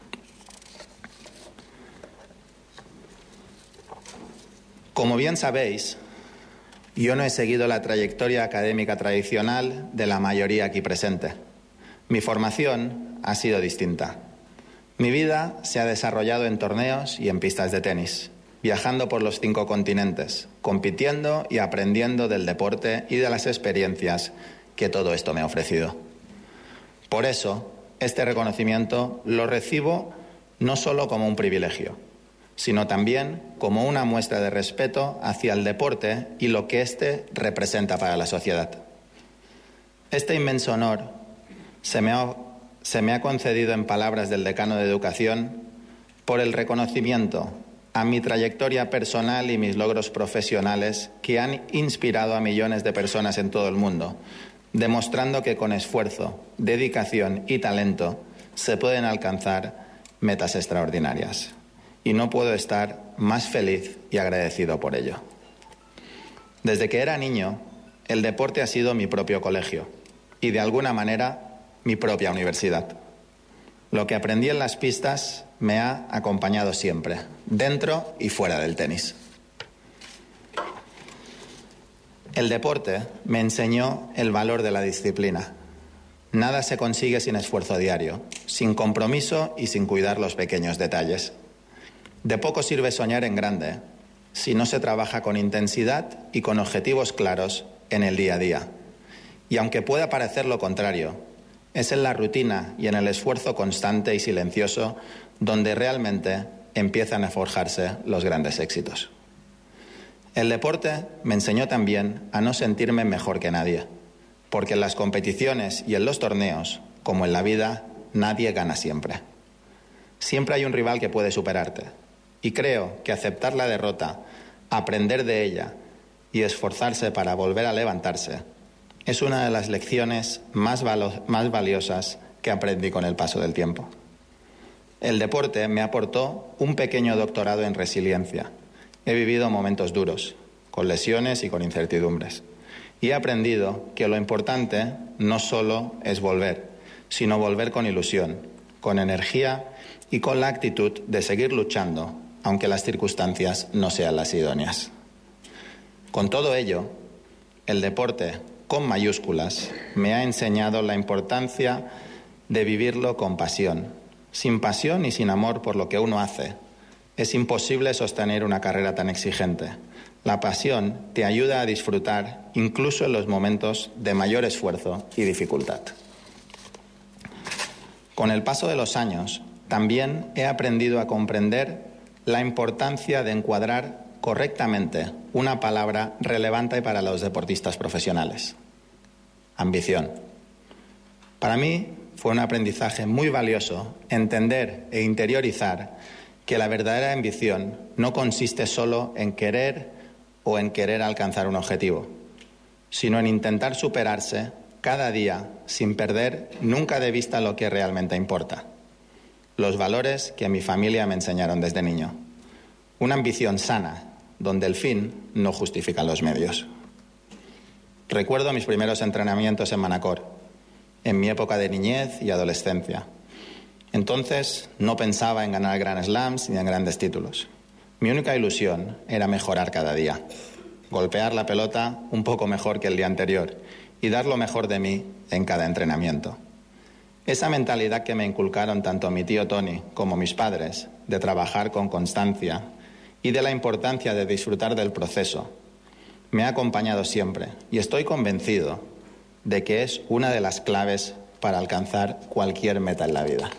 Como bien sabéis, yo no he seguido la trayectoria académica tradicional de la mayoría aquí presente. Mi formación ha sido distinta. Mi vida se ha desarrollado en torneos y en pistas de tenis, viajando por los 5 continentes, compitiendo y aprendiendo del deporte y de las experiencias que todo esto me ha ofrecido. Por eso, este reconocimiento lo recibo no solo como un privilegio, sino también como una muestra de respeto hacia el deporte y lo que éste representa para la sociedad. Este inmenso honor se me ha concedido en palabras del decano de Educación por el reconocimiento a mi trayectoria personal y mis logros profesionales que han inspirado a millones de personas en todo el mundo, demostrando que con esfuerzo, dedicación y talento se pueden alcanzar metas extraordinarias. Y no puedo estar más feliz y agradecido por ello. Desde que era niño, el deporte ha sido mi propio colegio y, de alguna manera, mi propia universidad. Lo que aprendí en las pistas me ha acompañado siempre, dentro y fuera del tenis. El deporte me enseñó el valor de la disciplina. Nada se consigue sin esfuerzo diario, sin compromiso y sin cuidar los pequeños detalles. De poco sirve soñar en grande si no se trabaja con intensidad y con objetivos claros en el día a día. Y aunque pueda parecer lo contrario, es en la rutina y en el esfuerzo constante y silencioso donde realmente empiezan a forjarse los grandes éxitos. El deporte me enseñó también a no sentirme mejor que nadie, porque en las competiciones y en los torneos, como en la vida, nadie gana siempre. Siempre hay un rival que puede superarte, y creo que aceptar la derrota, aprender de ella y esforzarse para volver a levantarse es una de las lecciones más valiosas que aprendí con el paso del tiempo. El deporte me aportó un pequeño doctorado en resiliencia. He vivido momentos duros, con lesiones y con incertidumbres. Y he aprendido que lo importante no solo es volver, sino volver con ilusión, con energía y con la actitud de seguir luchando, aunque las circunstancias no sean las idóneas. Con todo ello, el deporte, con mayúsculas, me ha enseñado la importancia de vivirlo con pasión. Sin pasión y sin amor por lo que uno hace, es imposible sostener una carrera tan exigente. La pasión te ayuda a disfrutar incluso en los momentos de mayor esfuerzo y dificultad. Con el paso de los años, también he aprendido a comprender la importancia de encuadrar correctamente una palabra relevante para los deportistas profesionales: ambición. Para mí fue un aprendizaje muy valioso entender e interiorizar que la verdadera ambición no consiste solo en querer o en querer alcanzar un objetivo, sino en intentar superarse cada día sin perder nunca de vista lo que realmente importa: los valores que mi familia me enseñaron desde niño. Una ambición sana, donde el fin no justifica los medios. Recuerdo mis primeros entrenamientos en Manacor, en mi época de niñez y adolescencia. Entonces no pensaba en ganar Grand Slams ni en grandes títulos. Mi única ilusión era mejorar cada día, golpear la pelota un poco mejor que el día anterior y dar lo mejor de mí en cada entrenamiento. Esa mentalidad que me inculcaron tanto mi tío Tony como mis padres, de trabajar con constancia y de la importancia de disfrutar del proceso, me ha acompañado siempre y estoy convencido de que es una de las claves para alcanzar cualquier meta en la vida.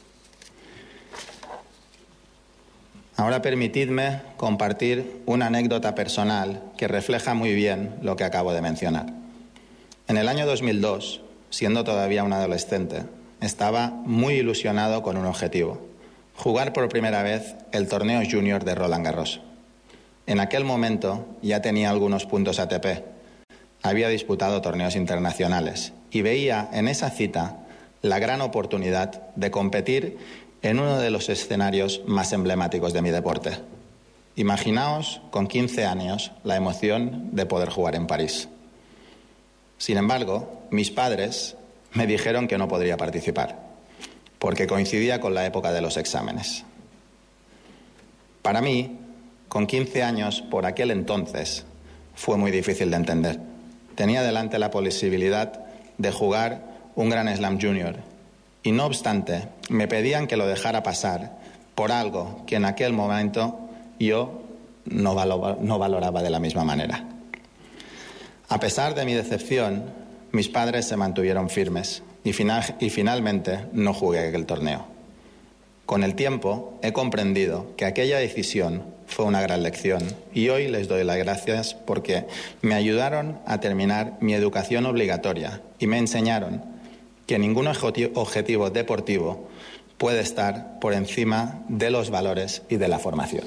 Ahora permitidme compartir una anécdota personal que refleja muy bien lo que acabo de mencionar. En el año 2002, siendo todavía un adolescente, estaba muy ilusionado con un objetivo: jugar por primera vez el torneo junior de Roland Garros. En aquel momento ya tenía algunos puntos ATP, había disputado torneos internacionales y veía en esa cita la gran oportunidad de competir en uno de los escenarios más emblemáticos de mi deporte. Imaginaos, con 15 años, la emoción de poder jugar en París. Sin embargo, mis padres me dijeron que no podría participar, porque coincidía con la época de los exámenes. Para mí, con 15 años, por aquel entonces, fue muy difícil de entender. Tenía delante la posibilidad de jugar un Grand Slam Junior y, no obstante, me pedían que lo dejara pasar por algo que en aquel momento yo no valoraba de la misma manera. A pesar de mi decepción, mis padres se mantuvieron firmes y finalmente no jugué aquel torneo. Con el tiempo he comprendido que aquella decisión fue una gran lección y hoy les doy las gracias porque me ayudaron a terminar mi educación obligatoria y me enseñaron que ningún objetivo deportivo puede estar por encima de los valores y de la formación.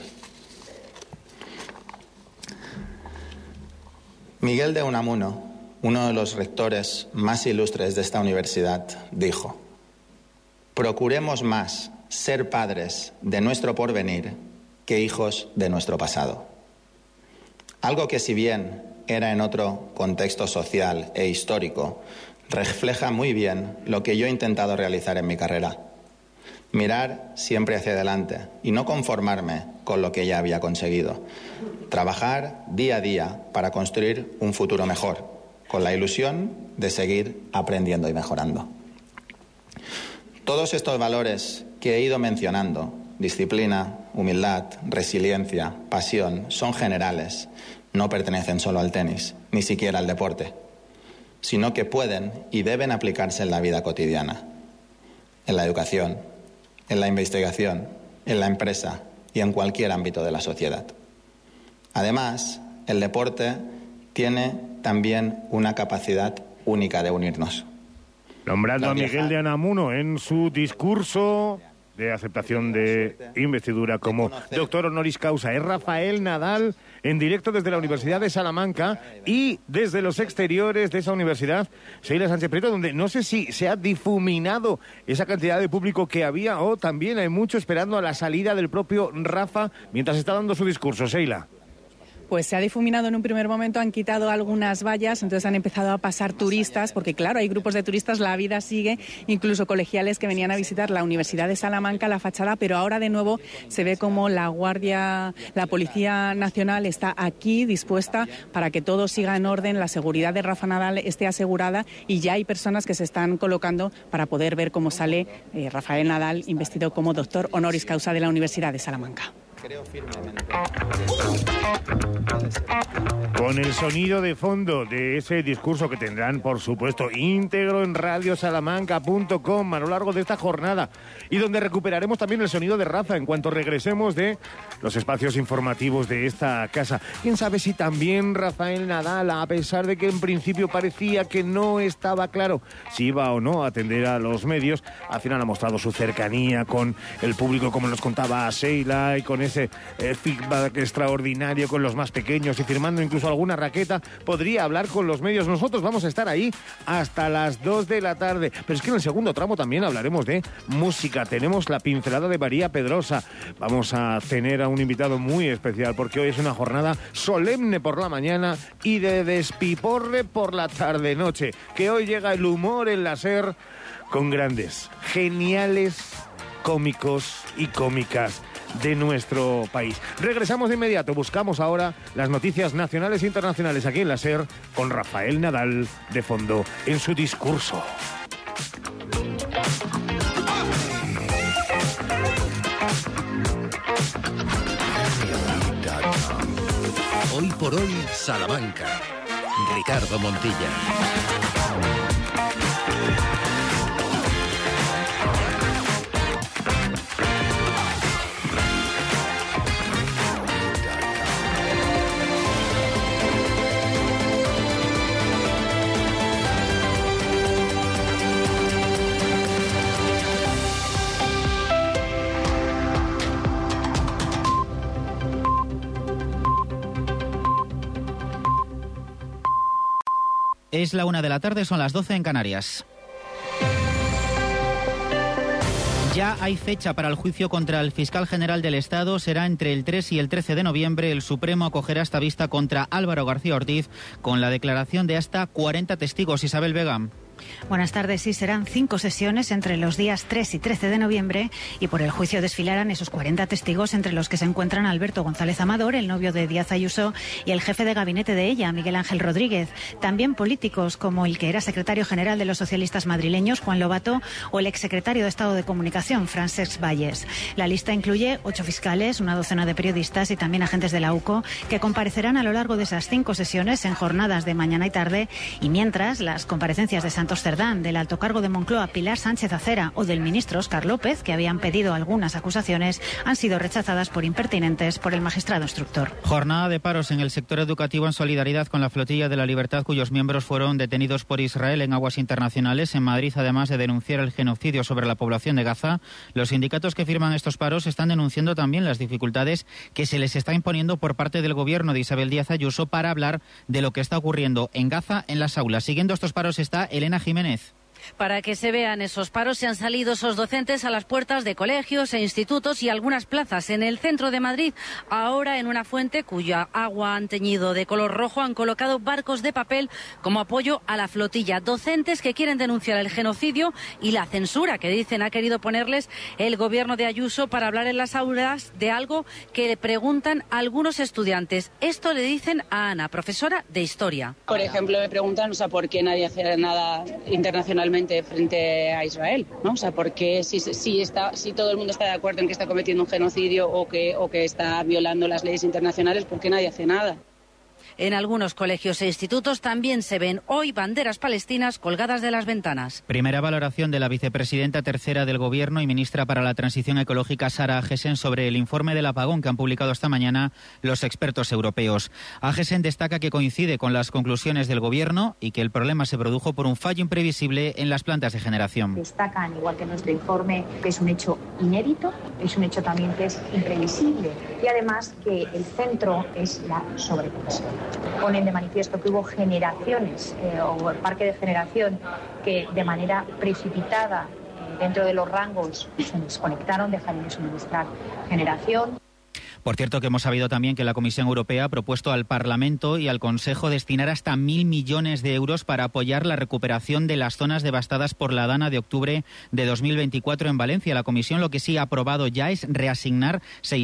Miguel de Unamuno, uno de los rectores más ilustres de esta universidad, dijo: procuremos más ser padres de nuestro porvenir que hijos de nuestro pasado. Algo que, si bien era en otro contexto social e histórico, refleja muy bien lo que yo he intentado realizar en mi carrera. Mirar siempre hacia adelante y no conformarme con lo que ya había conseguido. Trabajar día a día para construir un futuro mejor, con la ilusión de seguir aprendiendo y mejorando. Todos estos valores que he ido mencionando, disciplina, humildad, resiliencia, pasión, son generales, no pertenecen solo al tenis, ni siquiera al deporte, sino que pueden y deben aplicarse en la vida cotidiana, en la educación, en la investigación, en la empresa y en cualquier ámbito de la sociedad. Además, el deporte tiene también una capacidad única de unirnos. Nombrando a Miguel de Unamuno en su discurso de aceptación de investidura como doctor honoris causa. Es Rafael Nadal, en directo desde la Universidad de Salamanca y desde los exteriores de esa universidad, Sheila Sánchez Prieto, donde no sé si se ha difuminado esa cantidad de público que había o también hay mucho esperando a la salida del propio Rafa mientras está dando su discurso. Sheila. Pues se ha difuminado en un primer momento, han quitado algunas vallas, entonces han empezado a pasar turistas, porque claro, hay grupos de turistas, la vida sigue, incluso colegiales que venían a visitar la Universidad de Salamanca, la fachada, pero ahora de nuevo se ve como la Policía Nacional está aquí dispuesta para que todo siga en orden, la seguridad de Rafa Nadal esté asegurada y ya hay personas que se están colocando para poder ver cómo sale Rafael Nadal investido como doctor honoris causa de la Universidad de Salamanca. Creo firmemente. Con el sonido de fondo de ese discurso que tendrán, por supuesto, íntegro en radiosalamanca.com a lo largo de esta jornada y donde recuperaremos también el sonido de Rafa en cuanto regresemos de los espacios informativos de esta casa. ¿Quién sabe si también Rafael Nadal, a pesar de que en principio parecía que no estaba claro si iba o no a atender a los medios, al final ha mostrado su cercanía con el público, como nos contaba Sheila, y con ese feedback extraordinario con los más pequeños y firmando incluso alguna raqueta, podría hablar con los medios. Nosotros vamos a estar ahí hasta las 2 de la tarde, pero es que en el segundo tramo también hablaremos de música. Tenemos la pincelada de María Pedrosa, vamos a tener a un invitado muy especial porque hoy es una jornada solemne por la mañana y de despiporre por la tarde-noche, que hoy llega el humor en la SER con grandes, geniales cómicos y cómicas de nuestro país. Regresamos de inmediato, buscamos ahora las noticias nacionales e internacionales aquí en la SER con Rafael Nadal de fondo en su discurso. Hoy por hoy, Salamanca. Ricardo Montilla. Es la 1 de la tarde, son las 12 en Canarias. Ya hay fecha para el juicio contra el fiscal general del Estado. Será entre el 3 y el 13 de noviembre. El Supremo acogerá esta vista contra Álvaro García Ortiz con la declaración de hasta 40 testigos. Isabel Vega. Buenas tardes. Sí, serán 5 sesiones entre los días 3 y 13 de noviembre y por el juicio desfilarán esos 40 testigos, entre los que se encuentran Alberto González Amador, el novio de Díaz Ayuso, y el jefe de gabinete de ella, Miguel Ángel Rodríguez. También políticos como el que era secretario general de los socialistas madrileños, Juan Lobato, o el exsecretario de Estado de Comunicación, Francesc Valles. La lista incluye 8 fiscales, una docena de periodistas y también agentes de la UCO que comparecerán a lo largo de esas 5 sesiones en jornadas de mañana y tarde, y mientras las comparecencias de Santos Cerdán, del alto cargo de Moncloa Pilar Sánchez Acera o del ministro Óscar López, que habían pedido algunas acusaciones, han sido rechazadas por impertinentes por el magistrado instructor. Jornada de paros en el sector educativo en solidaridad con la Flotilla de la Libertad, cuyos miembros fueron detenidos por Israel en aguas internacionales. En Madrid, además de denunciar el genocidio sobre la población de Gaza, los sindicatos que firman estos paros están denunciando también las dificultades que se les está imponiendo por parte del gobierno de Isabel Díaz Ayuso para hablar de lo que está ocurriendo en Gaza en las aulas. Siguiendo estos paros está Elena Jiménez. Para que se vean esos paros, se han salido esos docentes a las puertas de colegios e institutos y algunas plazas. En el centro de Madrid, ahora en una fuente cuya agua han teñido de color rojo, han colocado barcos de papel como apoyo a la flotilla. Docentes que quieren denunciar el genocidio y la censura que dicen ha querido ponerles el gobierno de Ayuso para hablar en las aulas de algo que le preguntan a algunos estudiantes. Esto le dicen a Ana, profesora de Historia. Por ejemplo, me preguntan, por qué nadie hace nada internacionalmente frente a Israel, ¿no? ¿Por qué si todo el mundo está de acuerdo en que está cometiendo un genocidio o que está violando las leyes internacionales, ¿por qué nadie hace nada? En algunos colegios e institutos también se ven hoy banderas palestinas colgadas de las ventanas. Primera valoración de la vicepresidenta tercera del Gobierno y ministra para la Transición Ecológica, Sara Agesen, sobre el informe del apagón que han publicado esta mañana los expertos europeos. Agesen destaca que coincide con las conclusiones del Gobierno y que el problema se produjo por un fallo imprevisible en las plantas de generación. Destacan, igual que nuestro informe, que es un hecho inédito, es un hecho también que es imprevisible y además que el centro es la sobreproducción. Ponen de manifiesto que hubo generaciones o el parque de generación que de manera precipitada dentro de los rangos se desconectaron, dejaron de suministrar generación. Por cierto, que hemos sabido también que la Comisión Europea ha propuesto al Parlamento y al Consejo destinar hasta 1.000 millones de euros para apoyar la recuperación de las zonas devastadas por la dana de octubre de 2024 en Valencia. La Comisión lo que sí ha aprobado ya es reasignar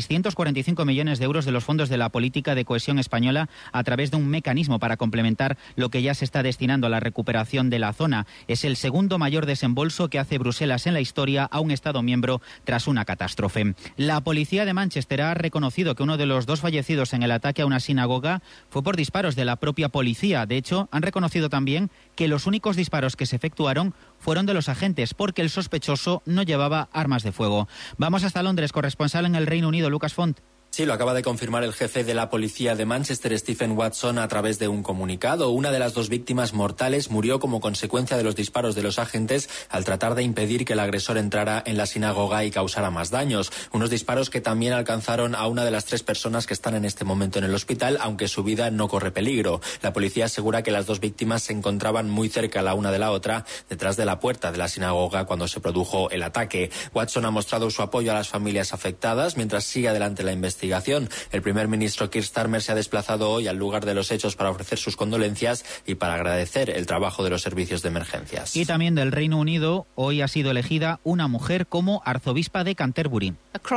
645 millones de euros de los fondos de la política de cohesión española a través de un mecanismo para complementar lo que ya se está destinando a la recuperación de la zona. Es el segundo mayor desembolso que hace Bruselas en la historia a un Estado miembro tras una catástrofe. La policía de Manchester ha reconocido que uno de los 2 fallecidos en el ataque a una sinagoga fue por disparos de la propia policía. De hecho, han reconocido también que los únicos disparos que se efectuaron fueron de los agentes, porque el sospechoso no llevaba armas de fuego. Vamos hasta Londres, corresponsal en el Reino Unido, Lucas Font. Sí, lo acaba de confirmar el jefe de la policía de Manchester, Stephen Watson, a través de un comunicado. Una de las 2 víctimas mortales murió como consecuencia de los disparos de los agentes al tratar de impedir que el agresor entrara en la sinagoga y causara más daños. Unos disparos que también alcanzaron a una de las 3 personas que están en este momento en el hospital, aunque su vida no corre peligro. La policía asegura que las 2 víctimas se encontraban muy cerca la una de la otra, detrás de la puerta de la sinagoga cuando se produjo el ataque. Watson ha mostrado su apoyo a las familias afectadas mientras sigue adelante la investigación. El primer ministro Keir Starmer se ha desplazado hoy al lugar de los hechos para ofrecer sus condolencias y para agradecer el trabajo de los servicios de emergencias. Y también del Reino Unido, hoy ha sido elegida una mujer como arzobispa de Canterbury.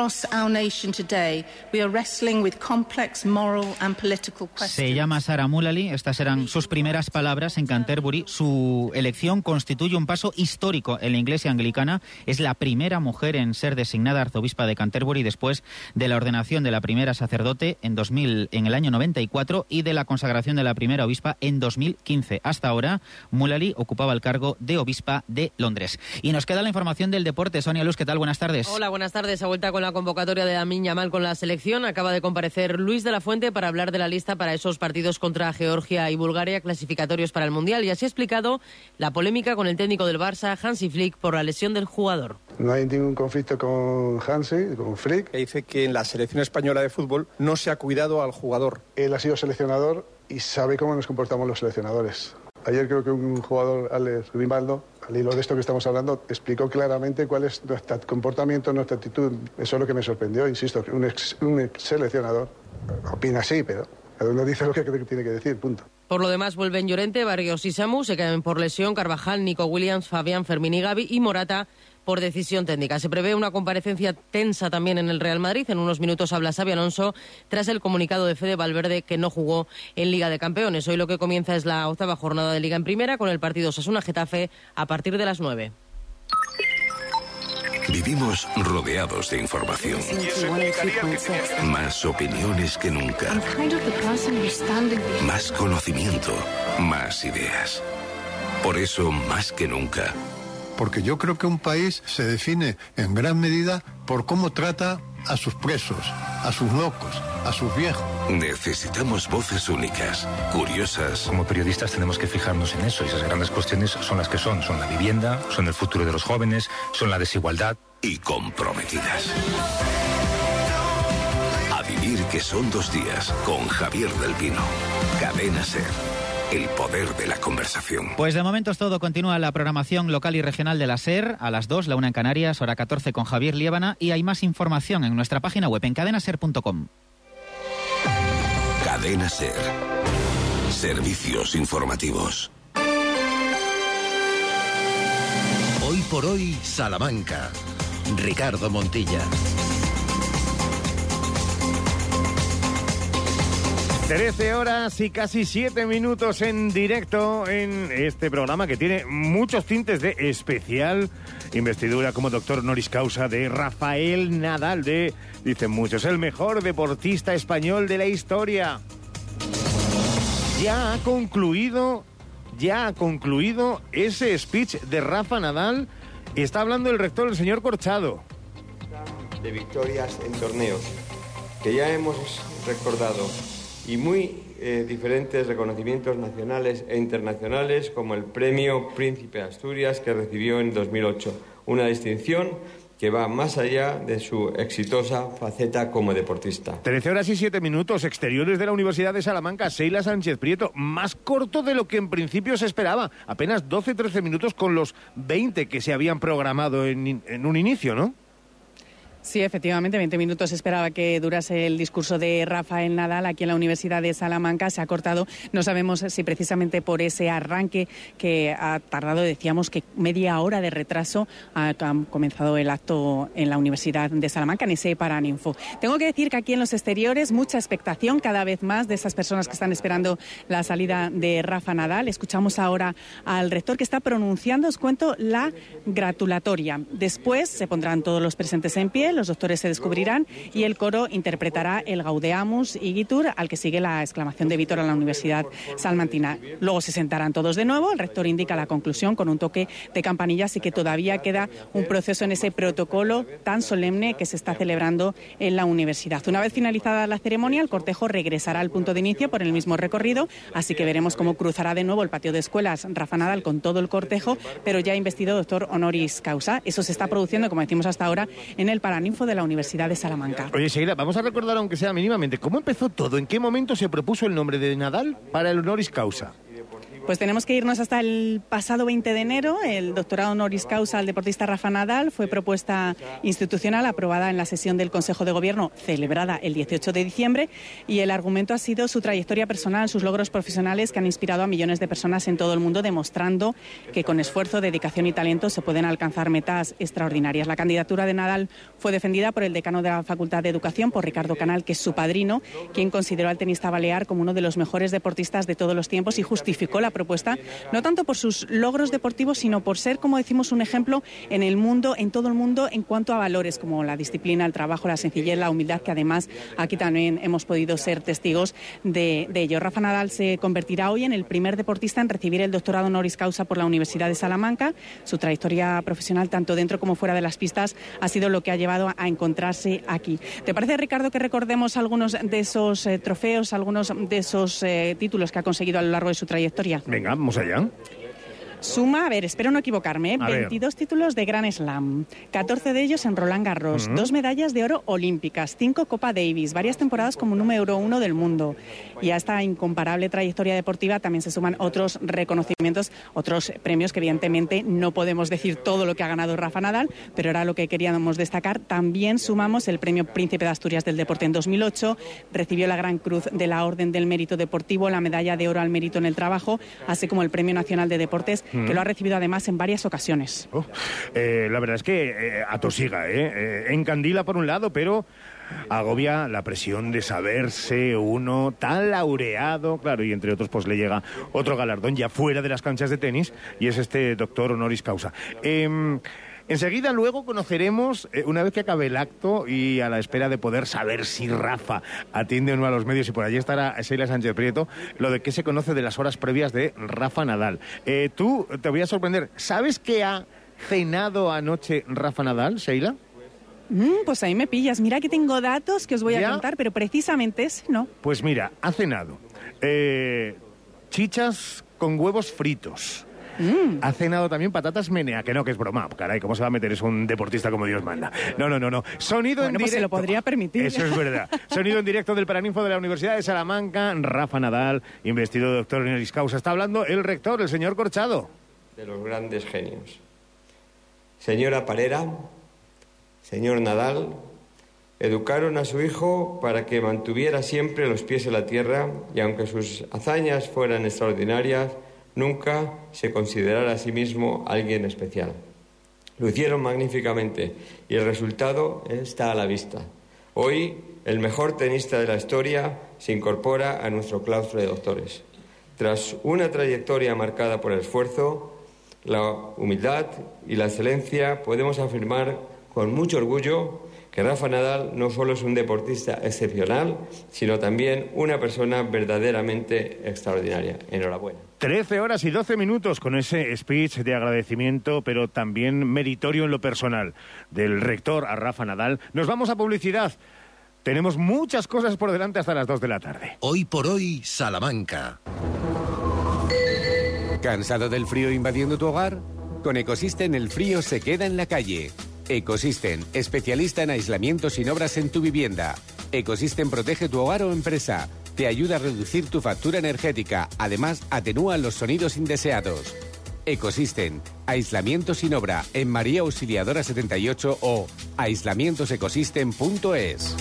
Se llama Sarah Mullally, estas eran sus primeras palabras en Canterbury. Su elección constituye un paso histórico en la Iglesia anglicana. Es la primera mujer en ser designada arzobispa de Canterbury después de la ordenación de la la primera sacerdote en el año 94 y de la consagración de la primera obispa en 2015. Hasta ahora, Mullally ocupaba el cargo de obispa de Londres. Y nos queda la información del deporte. Sonia Luz, ¿qué tal? Buenas tardes. Hola, buenas tardes. A vuelta con la convocatoria de Lamine Yamal con la selección. Acaba de comparecer Luis de la Fuente para hablar de la lista para esos partidos contra Georgia y Bulgaria, clasificatorios para el Mundial. Y así ha explicado la polémica con el técnico del Barça, Hansi Flick, por la lesión del jugador. No hay ningún conflicto con Hansi, con Flick. Que dice que en la selección española de fútbol no se ha cuidado al jugador. Él ha sido seleccionador y sabe cómo nos comportamos los seleccionadores. Ayer creo que un jugador, Alex Grimaldo, al hilo de esto que estamos hablando, explicó claramente cuál es nuestro comportamiento, nuestra actitud. Eso es lo que me sorprendió, insisto, un ex seleccionador opina así, pero cada uno dice lo que cree que tiene que decir, punto. Por lo demás, vuelven Llorente, Barrios y Samu, se caen por lesión Carvajal, Nico Williams, Fabián, Fermín y Gavi, y Morata por decisión técnica. Se prevé una comparecencia tensa también en el Real Madrid. En unos minutos habla Xabi Alonso tras el comunicado de Fede Valverde, que no jugó en Liga de Campeones. Hoy lo que comienza es la 8ª jornada de Liga en Primera, con el partido Osasuna-Getafe a partir de las 9. Vivimos rodeados de información. Más opiniones que nunca. Más conocimiento. Más ideas. Por eso, más que nunca. Porque yo creo que un país se define en gran medida por cómo trata a sus presos, a sus locos, a sus viejos. Necesitamos voces únicas, curiosas. Como periodistas tenemos que fijarnos en eso, y esas grandes cuestiones son las que son la vivienda, son el futuro de los jóvenes, son la desigualdad. Y comprometidas. A vivir, que son 2 días, con Javier del Pino. Cadena SER. El poder de la conversación. Pues de momento es todo. Continúa la programación local y regional de la SER. A las 2, la 1 en Canarias, hora 14 con Javier Liébana. Y hay más información en nuestra página web en cadenaser.com. Cadena SER. Servicios informativos. Hoy por hoy, Salamanca. Ricardo Montilla. 13 horas y casi 7 minutos en directo en este programa que tiene muchos tintes de especial investidura como doctor honoris causa de Rafael Nadal, dicen muchos, el mejor deportista español de la historia. Ya ha concluido ese speech de Rafa Nadal. Está hablando el rector, el señor Corchado. De victorias en torneos que ya hemos recordado y muy diferentes reconocimientos nacionales e internacionales, como el premio Príncipe de Asturias que recibió en 2008, una distinción que va más allá de su exitosa faceta como deportista. 13 horas y 7 minutos, exteriores de la Universidad de Salamanca, Sheila Sánchez Prieto, más corto de lo que en principio se esperaba, apenas 12-13 minutos con los 20 que se habían programado en un inicio, ¿no? Sí, efectivamente, 20 minutos esperaba que durase el discurso de Rafael Nadal aquí en la Universidad de Salamanca. Se ha cortado, no sabemos si precisamente por ese arranque que ha tardado, decíamos que media hora de retraso, ha comenzado el acto en la Universidad de Salamanca, en ese Paraninfo. Tengo que decir que aquí en los exteriores mucha expectación cada vez más de esas personas que están esperando la salida de Rafa Nadal. Escuchamos ahora al rector que está pronunciando, os cuento, la gratulatoria. Después se pondrán todos los presentes en pie, los doctores se descubrirán y el coro interpretará el Gaudeamus Igitur, al que sigue la exclamación de Vítor a la Universidad Salmantina. Luego se sentarán todos de nuevo, el rector indica la conclusión con un toque de campanillas y que todavía queda un proceso en ese protocolo tan solemne que se está celebrando en la universidad. Una vez finalizada la ceremonia, el cortejo regresará al punto de inicio por el mismo recorrido, así que veremos cómo cruzará de nuevo el patio de escuelas Rafa Nadal con todo el cortejo, pero ya investido doctor honoris causa. Eso se está produciendo, como decimos hasta ahora, en el Paraninfo de la Universidad de Salamanca. Oye, Sheila, vamos a recordar, aunque sea mínimamente, ¿cómo empezó todo? ¿En qué momento se propuso el nombre de Nadal para el honoris causa? Pues tenemos que irnos hasta el pasado 20 de enero. El doctorado honoris causa al deportista Rafa Nadal fue propuesta institucional aprobada en la sesión del Consejo de Gobierno celebrada el 18 de diciembre y el argumento ha sido su trayectoria personal, sus logros profesionales que han inspirado a millones de personas en todo el mundo, demostrando que con esfuerzo, dedicación y talento se pueden alcanzar metas extraordinarias. La candidatura de Nadal fue defendida por el decano de la Facultad de Educación, por Ricardo Canal, que es su padrino, quien consideró al tenista balear como uno de los mejores deportistas de todos los tiempos y justificó la propuesta, no tanto por sus logros deportivos, sino por ser, como decimos, un ejemplo en el mundo, en todo el mundo, en cuanto a valores como la disciplina, el trabajo, la sencillez, la humildad, que además aquí también hemos podido ser testigos de ello. Rafa Nadal se convertirá hoy en el primer deportista en recibir el doctorado honoris causa por la Universidad de Salamanca. Su trayectoria profesional, tanto dentro como fuera de las pistas, ha sido lo que ha llevado a encontrarse aquí. ¿Te parece, Ricardo, que recordemos algunos de esos trofeos, algunos de esos títulos que ha conseguido a lo largo de su trayectoria? Venga, vamos allá. Suma, a ver, espero no equivocarme, 22 títulos de Grand Slam, 14 de ellos en Roland Garros, 2 medallas de oro olímpicas, 5 Copa Davis, varias temporadas como número 1 del mundo. Y a esta incomparable trayectoria deportiva también se suman otros reconocimientos, otros premios que evidentemente no podemos decir todo lo que ha ganado Rafa Nadal, pero era lo que queríamos destacar. También sumamos el premio Príncipe de Asturias del Deporte en 2008, recibió la Gran Cruz de la Orden del Mérito Deportivo, la medalla de oro al mérito en el trabajo, así como el Premio Nacional de Deportes, que lo ha recibido además en varias ocasiones. La verdad es que atosiga, encandila por un lado, pero agobia la presión de saberse uno tan laureado, claro, y entre otros pues le llega otro galardón ya fuera de las canchas de tenis, y es este doctor honoris causa. Enseguida luego conoceremos, una vez que acabe el acto y a la espera de poder saber si Rafa atiende o no a los medios, y por allí estará Sheila Sánchez Prieto, lo de qué se conoce de las horas previas de Rafa Nadal. Tú, te voy a sorprender, ¿sabes qué ha cenado anoche Rafa Nadal, Sheila? Pues ahí me pillas. Mira que tengo datos que os voy a contar, pero precisamente ese no. Pues mira, ha cenado chichas con huevos fritos. Ha cenado también patatas menea, que no, que es broma. Caray, ¿cómo se va a meter? Es un deportista como Dios manda. No. Sonido en directo. Pues se lo podría permitir. Eso es verdad. Sonido en directo del Paraninfo de la Universidad de Salamanca. Rafa Nadal, investido doctor honoris causa. Está hablando el rector, el señor Corchado. De los grandes genios. Señora Parera, señor Nadal, educaron a su hijo para que mantuviera siempre los pies en la tierra y aunque sus hazañas fueran extraordinarias, nunca se considerara a sí mismo alguien especial. Lo hicieron magníficamente y el resultado está a la vista. Hoy, el mejor tenista de la historia se incorpora a nuestro claustro de doctores. Tras una trayectoria marcada por el esfuerzo, la humildad y la excelencia, podemos afirmar con mucho orgullo que Rafa Nadal no solo es un deportista excepcional, sino también una persona verdaderamente extraordinaria. Enhorabuena. 13 horas y 12 minutos con ese speech de agradecimiento, pero también meritorio en lo personal, del rector a Rafa Nadal. Nos vamos a publicidad. Tenemos muchas cosas por delante hasta las 2 de la tarde. Hoy por hoy, Salamanca. ¿Cansado del frío invadiendo tu hogar? Con Ecosystem el frío se queda en la calle. Ecosystem, especialista en aislamiento sin obras en tu vivienda. Ecosystem protege tu hogar o empresa. Te ayuda a reducir tu factura energética. Además, atenúa los sonidos indeseados. Ecosystem, aislamiento sin obra en María Auxiliadora 78 o aislamientosecosystem.es.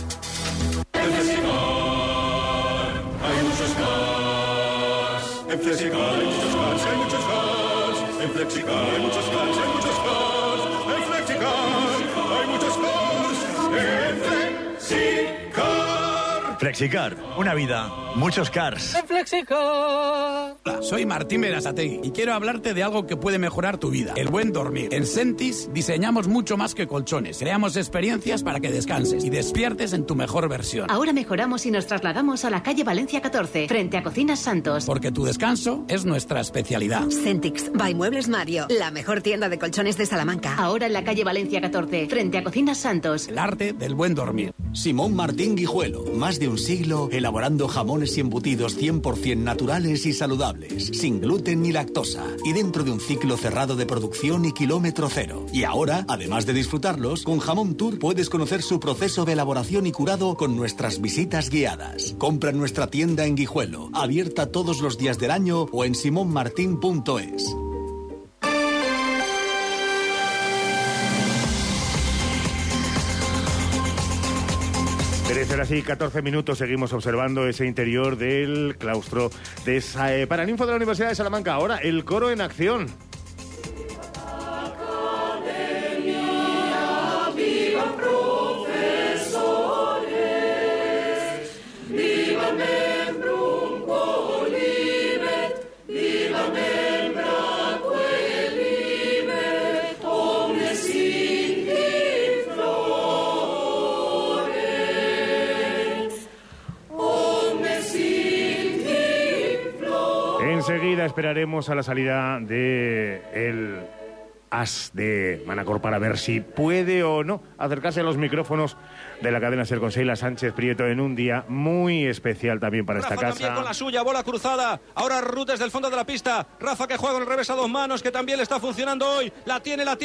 En Flexicar hay muchos cars, hay muchos cars. En Flexicar hay muchos cars, hay muchos cars. En Flexicar hay muchos cars. En Flexicar. Flexicar, una vida, muchos cars. En Flexicar. Hola, soy Martín Berasategui y quiero hablarte de algo que puede mejorar tu vida, el buen dormir. En Sentis diseñamos mucho más que colchones. Creamos experiencias para que descanses y despiertes en tu mejor versión. Ahora mejoramos y nos trasladamos a la calle Valencia 14, frente a Cocinas Santos. Porque tu descanso es nuestra especialidad. Centix, by Muebles Mario, la mejor tienda de colchones de Salamanca. Ahora en la calle Valencia 14, frente a Cocinas Santos. El arte del buen dormir. Simón Martín Guijuelo, más de un siglo elaborando jamones y embutidos 100% naturales y saludables, sin gluten ni lactosa, y dentro de un ciclo cerrado de producción y kilómetro cero. Y ahora, además de disfrutarlos, con Jamón Tour puedes conocer su proceso de elaboración y curado con nuestras visitas guiadas. Compra en nuestra tienda en Guijuelo, abierta todos los días del año, o en simonmartin.es. 13 horas y 14 minutos, seguimos observando ese interior del claustro de Paraninfo de la Universidad de Salamanca. Ahora, el coro en acción. Vivan profesores, vivan membrum colimet, vivan enseguida esperaremos a la salida de el as de Manacor para ver si puede o no acercarse a los micrófonos de la cadena SER con Sheila Sánchez Prieto en un día muy especial también para esta Rafa casa. También con la suya, bola cruzada. Ahora Ruth desde el fondo de la pista. Rafa que juega en el revés a dos manos, que también le está funcionando hoy. La tiene. Ganó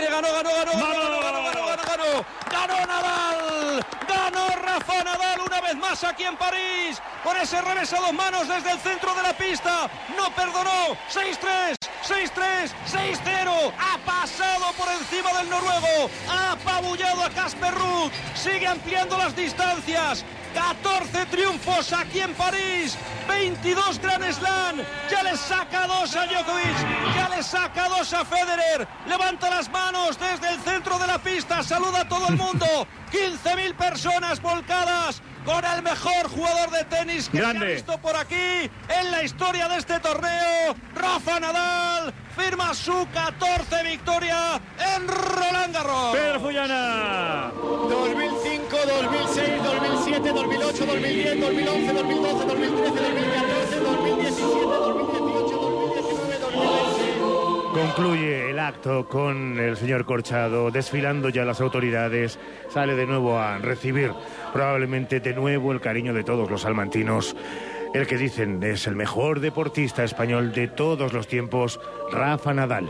Nadal. Ganó Rafa Nadal una vez más aquí en París. Con ese revés a dos manos desde el centro de la pista. No perdonó. 6-3. 6-3, 6-0, ha pasado por encima del noruego, ha apabullado a Casper Ruud, sigue ampliando las distancias, 14 triunfos aquí en París, 22 Grand Slam, ya le saca 2 a Djokovic, ya le saca 2 a Federer, levanta las manos desde el centro de la pista, saluda a todo el mundo, 15.000 personas volcadas con el mejor jugador de tenis que se ha visto por aquí en la historia de este torneo. Rafa Nadal firma su 14 victoria en Roland Garros. Pedro Fullana. 2005, 2006, 2007, 2008, 2010, 2011, 2012, 2013, 2014, 2017, 2018, 2019, 2020. Concluye el acto con el señor Corchado desfilando ya las autoridades. Sale de nuevo a recibir probablemente de nuevo el cariño de todos los salmantinos. El que dicen es el mejor deportista español de todos los tiempos, Rafa Nadal.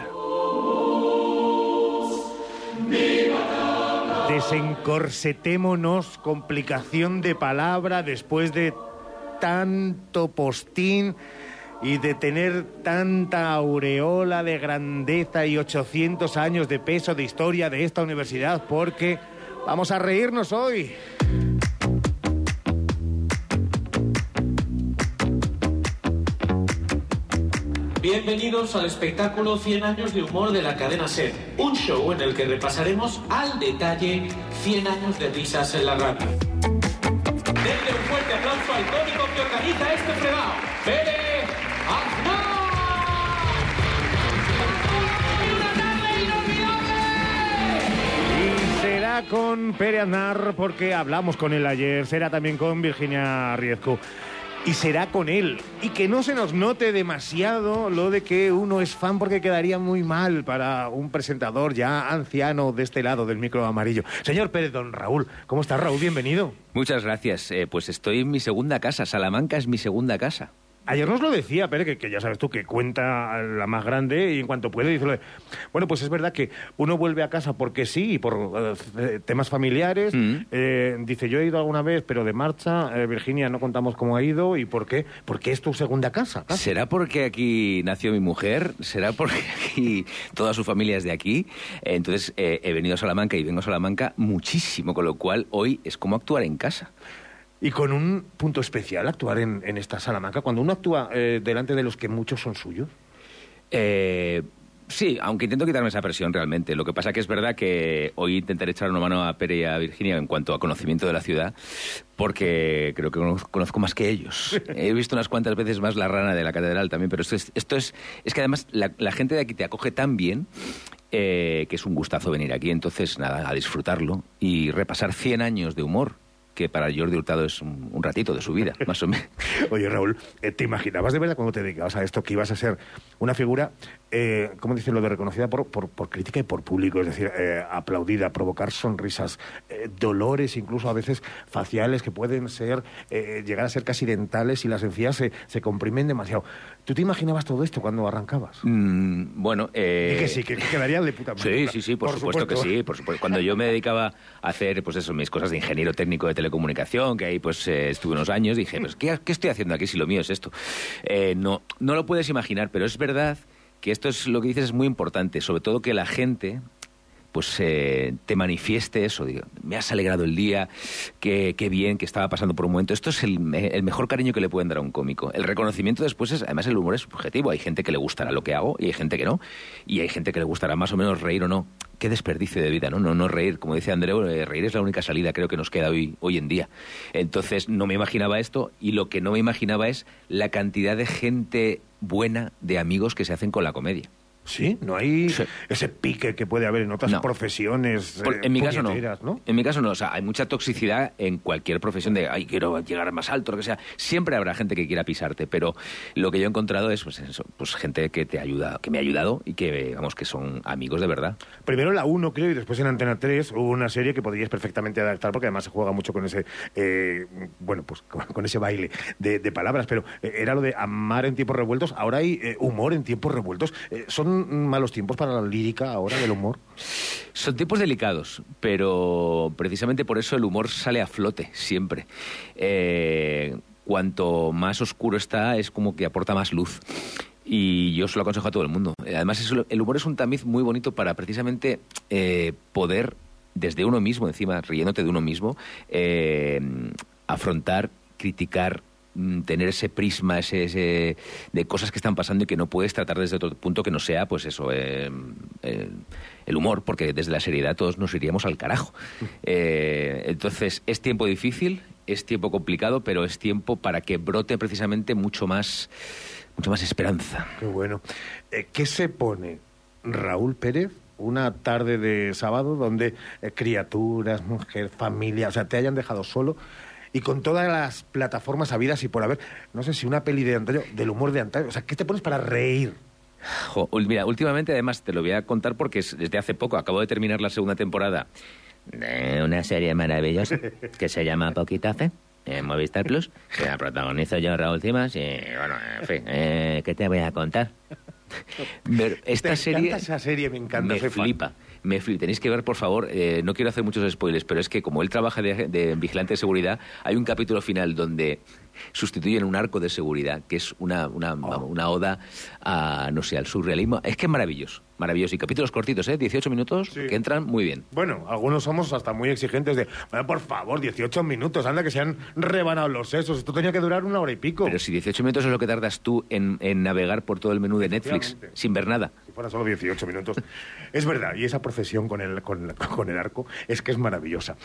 Desencorsetémonos, complicación de palabra después de tanto postín y de tener tanta aureola de grandeza y 800 años de peso de historia de esta universidad, porque vamos a reírnos hoy. Bienvenidos al espectáculo 100 años de humor de la cadena SER, un show en el que repasaremos al detalle 100 años de risas en la radio. Denle un fuerte aplauso al cómico que organiza este fregado, Pere Aznar. Y será con Pere Aznar, porque hablamos con él ayer, será también con Virginia Riezco. Y será con él. Y que no se nos note demasiado lo de que uno es fan, porque quedaría muy mal para un presentador ya anciano de este lado del micro amarillo. Señor Pérez, don Raúl. ¿Cómo está, Raúl? Bienvenido. Muchas gracias. Pues estoy en mi segunda casa. Salamanca es mi segunda casa. Ayer nos lo decía, Pérez, que ya sabes tú que cuenta la más grande y en cuanto puede dice... Bueno, pues es verdad que uno vuelve a casa porque sí y por temas familiares. Dice, yo he ido alguna vez, pero de marcha. Virginia, no contamos cómo ha ido y por qué. Porque es tu segunda casa. Casi. ¿Será porque aquí nació mi mujer? ¿Será porque aquí toda su familia es de aquí? Entonces he venido a Salamanca y vengo a Salamanca muchísimo, con lo cual hoy es como actuar en casa. Y con un punto especial actuar en esta Salamanca, cuando uno actúa delante de los que muchos son suyos. Sí, aunque intento quitarme esa presión realmente. Lo que pasa que es verdad que hoy intentaré echar una mano a Pere y a Virginia en cuanto a conocimiento de la ciudad, porque creo que conozco más que ellos. He visto unas cuantas veces más La Rana de la Catedral también, pero esto es que además la gente de aquí te acoge tan bien que es un gustazo venir aquí. Entonces, nada, a disfrutarlo y repasar 100 años de humor, que para Jordi Hurtado es un ratito de su vida, más o menos. Oye, Raúl, ¿te imaginabas de verdad cuando te dedicabas a esto que ibas a ser una figura, ¿cómo dicen lo de reconocida por crítica y por público? Es decir, aplaudida, provocar sonrisas, dolores incluso a veces faciales que pueden ser, llegar a ser casi dentales y las encías se comprimen demasiado. ¿Tú te imaginabas todo esto cuando arrancabas? Bueno... Y que sí, que quedaría de puta madre. Sí, por supuesto que sí, por supuesto. Cuando yo me dedicaba a hacer, pues eso, mis cosas de ingeniero técnico de telecomunicación, que ahí pues estuve unos años, dije, pues ¿qué estoy haciendo aquí si lo mío es esto? No lo puedes imaginar, pero es verdad que esto es lo que dices, es muy importante, sobre todo que la gente pues te manifieste eso, digo, me has alegrado el día, qué bien, que estaba pasando por un momento. Esto es el mejor cariño que le pueden dar a un cómico. El reconocimiento después además el humor es subjetivo, hay gente que le gustará lo que hago y hay gente que no, y hay gente que le gustará más o menos reír o no. Qué desperdicio de vida, ¿no? No reír, como dice Andreu, reír es la única salida, creo que nos queda hoy en día. Entonces no me imaginaba esto, y lo que no me imaginaba es la cantidad de gente buena, de amigos que se hacen con la comedia. ¿Sí? ¿No hay ese pique que puede haber en otras profesiones? En mi caso no. En mi caso no. O sea, hay mucha toxicidad en cualquier profesión de, ay, quiero llegar más alto, lo que sea. Siempre habrá gente que quiera pisarte, pero lo que yo he encontrado es pues gente que te ayuda, que me ha ayudado y que, vamos, que son amigos de verdad. Primero la 1, creo, y después en Antena 3 hubo una serie que podríais perfectamente adaptar, porque además se juega mucho con ese, con ese baile de palabras, pero era lo de amar en tiempos revueltos. Ahora hay humor en tiempos revueltos. ¿Son malos tiempos para la lírica ahora del humor? Son tiempos delicados, pero precisamente por eso el humor sale a flote siempre. Cuanto más oscuro está, es como que aporta más luz. Y yo se lo aconsejo a todo el mundo. Además, el humor es un tamiz muy bonito para precisamente poder, desde uno mismo, encima riéndote de uno mismo, afrontar, criticar, tener ese prisma ese de cosas que están pasando y que no puedes tratar desde otro punto que no sea, pues eso, el humor, porque desde la seriedad todos nos iríamos al carajo. Entonces, es tiempo difícil, es tiempo complicado, pero es tiempo para que brote precisamente mucho más esperanza. Qué bueno. ¿Qué se pone Raúl Pérez una tarde de sábado donde criaturas, mujer, familia, o sea, te hayan dejado solo y con todas las plataformas habidas y por haber, no sé si una peli de antaño, del humor de antaño, o sea, ¿qué te pones para reír? Mira, últimamente además te lo voy a contar porque desde hace poco acabo de terminar la segunda temporada de una serie maravillosa que se llama Poquita Fe en Movistar Plus, que la protagonizo yo, Raúl Cimas, y bueno, en fin, ¿qué te voy a contar? Esta serie, esa serie, me encanta. Me flipa. Tenéis que ver, por favor, no quiero hacer muchos spoilers, pero es que como él trabaja de vigilante de seguridad, hay un capítulo final donde sustituyen un arco de seguridad, que es una oda a, no sé, al surrealismo. Es que es maravilloso. Y capítulos cortitos, 18 minutos, sí, que entran muy bien. Bueno, algunos somos hasta muy exigentes de, bueno, por favor, 18 minutos, anda que se han rebanado los sesos, esto tenía que durar 1 hora y pico. Pero si 18 minutos es lo que tardas tú en navegar por todo el menú de Netflix, sin ver nada. Si fuera solo 18 minutos. Es verdad, y esa procesión con el arco es que es maravillosa.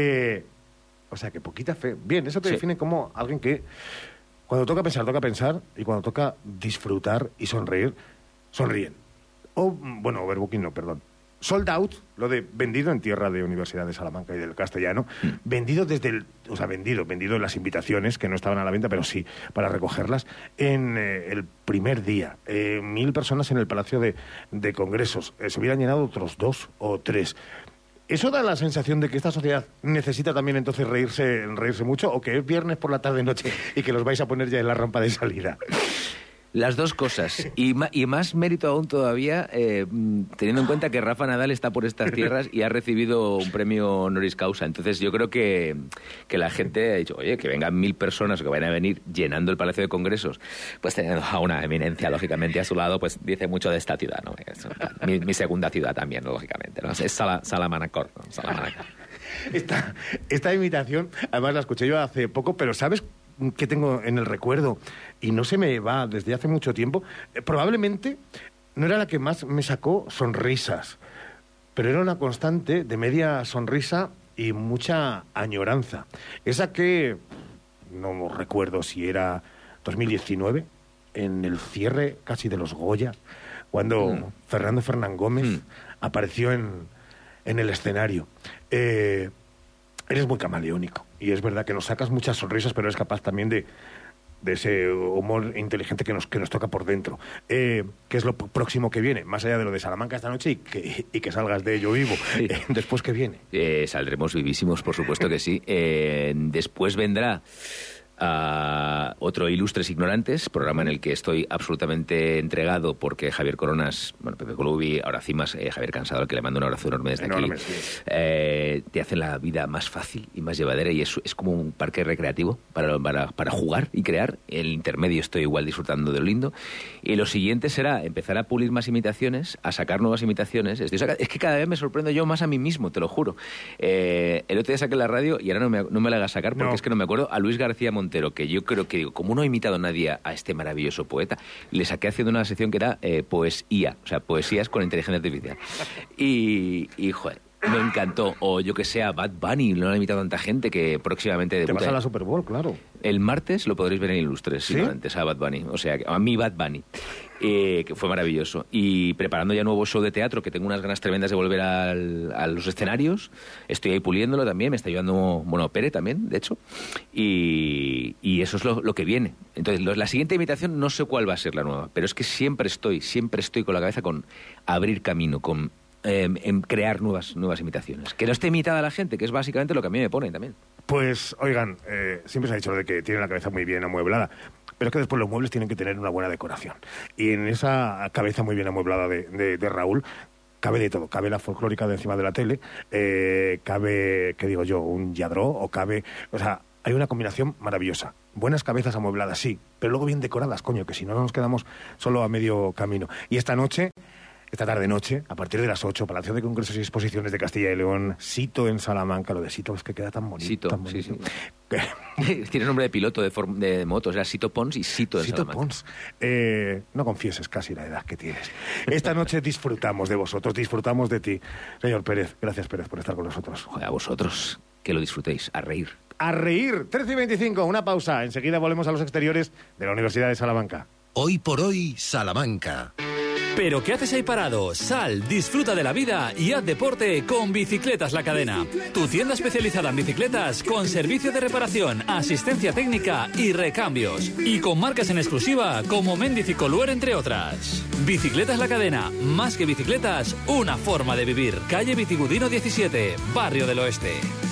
O sea, que Poquita Fe. Bien, eso te define como alguien que cuando toca pensar, y cuando toca disfrutar y sonreír, sonríen. Overbooking no, perdón. Sold out, lo de vendido en tierra de Universidad de Salamanca y del Castellano, vendido vendido en las invitaciones, que no estaban a la venta, pero sí, para recogerlas, en el primer día. 1.000 personas en el Palacio de Congresos. Se hubieran llenado otros 2 o 3. ¿Eso da la sensación de que esta sociedad necesita también entonces reírse mucho, o que es viernes por la tarde-noche y que los vais a poner ya en la rampa de salida? Las dos cosas. Y más mérito aún todavía, teniendo en cuenta que Rafa Nadal está por estas tierras y ha recibido un premio honoris causa. Entonces yo creo que la gente ha dicho, oye, que vengan 1.000 personas que van a venir llenando el Palacio de Congresos, pues teniendo a una eminencia, lógicamente, a su lado, pues dice mucho de esta ciudad, ¿no? Es mi segunda ciudad también, lógicamente, ¿no? Es Salamanacor, ¿no? Salamanca. Esta imitación, además la escuché yo hace poco, pero ¿sabes que tengo en el recuerdo y no se me va desde hace mucho tiempo? Probablemente no era la que más me sacó sonrisas, pero era una constante de media sonrisa y mucha añoranza. Esa que no recuerdo si era 2019, en el cierre casi de los Goya, cuando Fernando Fernán Gómez apareció en el escenario. Eres muy camaleónico y es verdad que nos sacas muchas sonrisas, pero eres capaz también de ese humor inteligente que nos toca por dentro. ¿Qué es lo próximo que viene? Más allá de lo de Salamanca esta noche y que salgas de ello vivo. Sí. ¿Después qué viene? Saldremos vivísimos, por supuesto que sí. Después vendrá otro Ilustres Ignorantes, programa en el que estoy absolutamente entregado porque Javier Coronas, Pepe Colubi, ahora Cimas, Javier Cansado, al que le mando un abrazo enorme desde aquí, sí. Te hacen la vida más fácil y más llevadera, y es como un parque recreativo para jugar y crear. El intermedio estoy igual disfrutando de lo lindo, y lo siguiente será empezar a pulir más imitaciones, a sacar nuevas imitaciones. Es que cada vez me sorprendo yo más a mí mismo, te lo juro. El otro día saqué la radio y ahora no me la hagas sacar porque es que no me acuerdo, a Luis García Montero, que yo creo que, como no he imitado a nadie a este maravilloso poeta, le saqué haciendo una sección que era poesía, o sea, poesías con inteligencia artificial. Y joder, me encantó. O yo que sé, a Bad Bunny, no lo ha imitado tanta gente que próximamente debuta. Te vas a la Super Bowl, claro. El martes lo podréis ver en Ilustres, ¿sí? A Bad Bunny, o sea, a mi Bad Bunny. que fue maravilloso. Y preparando ya nuevo show de teatro, que tengo unas ganas tremendas de volver a los escenarios. Estoy ahí puliéndolo también, me está ayudando, bueno, Pere también, de hecho. Y eso es lo que viene. Entonces, la siguiente invitación no sé cuál va a ser la nueva, pero es que siempre estoy con la cabeza con abrir camino, con en crear nuevas imitaciones. Que no esté imitada la gente, que es básicamente lo que a mí me pone también. Pues, oigan, siempre se ha dicho de que tiene la cabeza muy bien amueblada, pero es que después los muebles tienen que tener una buena decoración. Y en esa cabeza muy bien amueblada de Raúl cabe de todo. Cabe la folclórica de encima de la tele, cabe, ¿qué digo yo?, un Lladró, o cabe... O sea, hay una combinación maravillosa. Buenas cabezas amuebladas, sí, pero luego bien decoradas, coño, que si no nos quedamos solo a medio camino. Y esta tarde-noche, a partir de las 8, Palacio de Congresos y Exposiciones de Castilla y León, Sito en Salamanca. Lo de Sito es que queda tan bonito. Sito, tan bonito. Sí. Tiene nombre de piloto de motos, era Sito Pons y Sito en Salamanca. Pons. No confieses casi la edad que tienes. Esta noche disfrutamos de vosotros, disfrutamos de ti. Señor Pérez, gracias Pérez por estar con nosotros. Joder, a vosotros, que lo disfrutéis, a reír. A reír. 13:25, una pausa. Enseguida volvemos a los exteriores de la Universidad de Salamanca. Hoy por hoy, Salamanca. ¿Pero qué haces ahí parado? Sal, disfruta de la vida y haz deporte con Bicicletas La Cadena. Tu tienda especializada en bicicletas con servicio de reparación, asistencia técnica y recambios. Y con marcas en exclusiva como Méndez y Coluer, entre otras. Bicicletas La Cadena, más que bicicletas, una forma de vivir. Calle Vitigudino 17, Barrio del Oeste.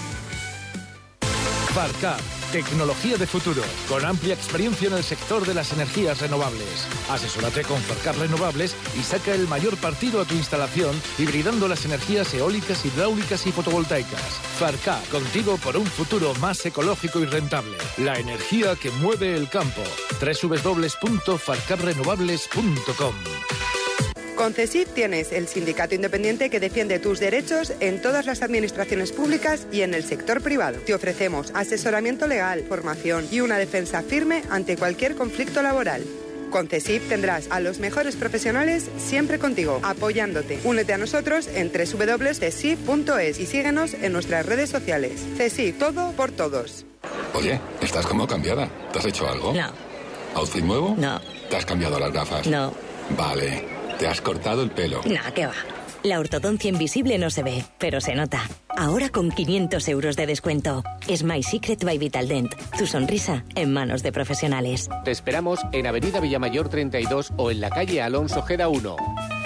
Farcap, tecnología de futuro, con amplia experiencia en el sector de las energías renovables. Asesórate con Farcap Renovables y saca el mayor partido a tu instalación, hibridando las energías eólicas, hidráulicas y fotovoltaicas. Farcap, contigo por un futuro más ecológico y rentable. La energía que mueve el campo. www.farcaprenovables.com. Con CESIF tienes el sindicato independiente que defiende tus derechos en todas las administraciones públicas y en el sector privado. Te ofrecemos asesoramiento legal, formación y una defensa firme ante cualquier conflicto laboral. Con CESIF tendrás a los mejores profesionales siempre contigo, apoyándote. Únete a nosotros en www.cesif.es y síguenos en nuestras redes sociales. CESIF, todo por todos. Oye, estás como cambiada. ¿Te has hecho algo? No. ¿Outfit nuevo? No. ¿Te has cambiado las gafas? No. Vale. ¿Te has cortado el pelo? No, ¿qué va? La ortodoncia invisible no se ve, pero se nota. Ahora con 500 euros de descuento. Smile Secret by Vitaldent. Tu sonrisa en manos de profesionales. Te esperamos en Avenida Villamayor 32 o en la calle Alonso Ojeda 1.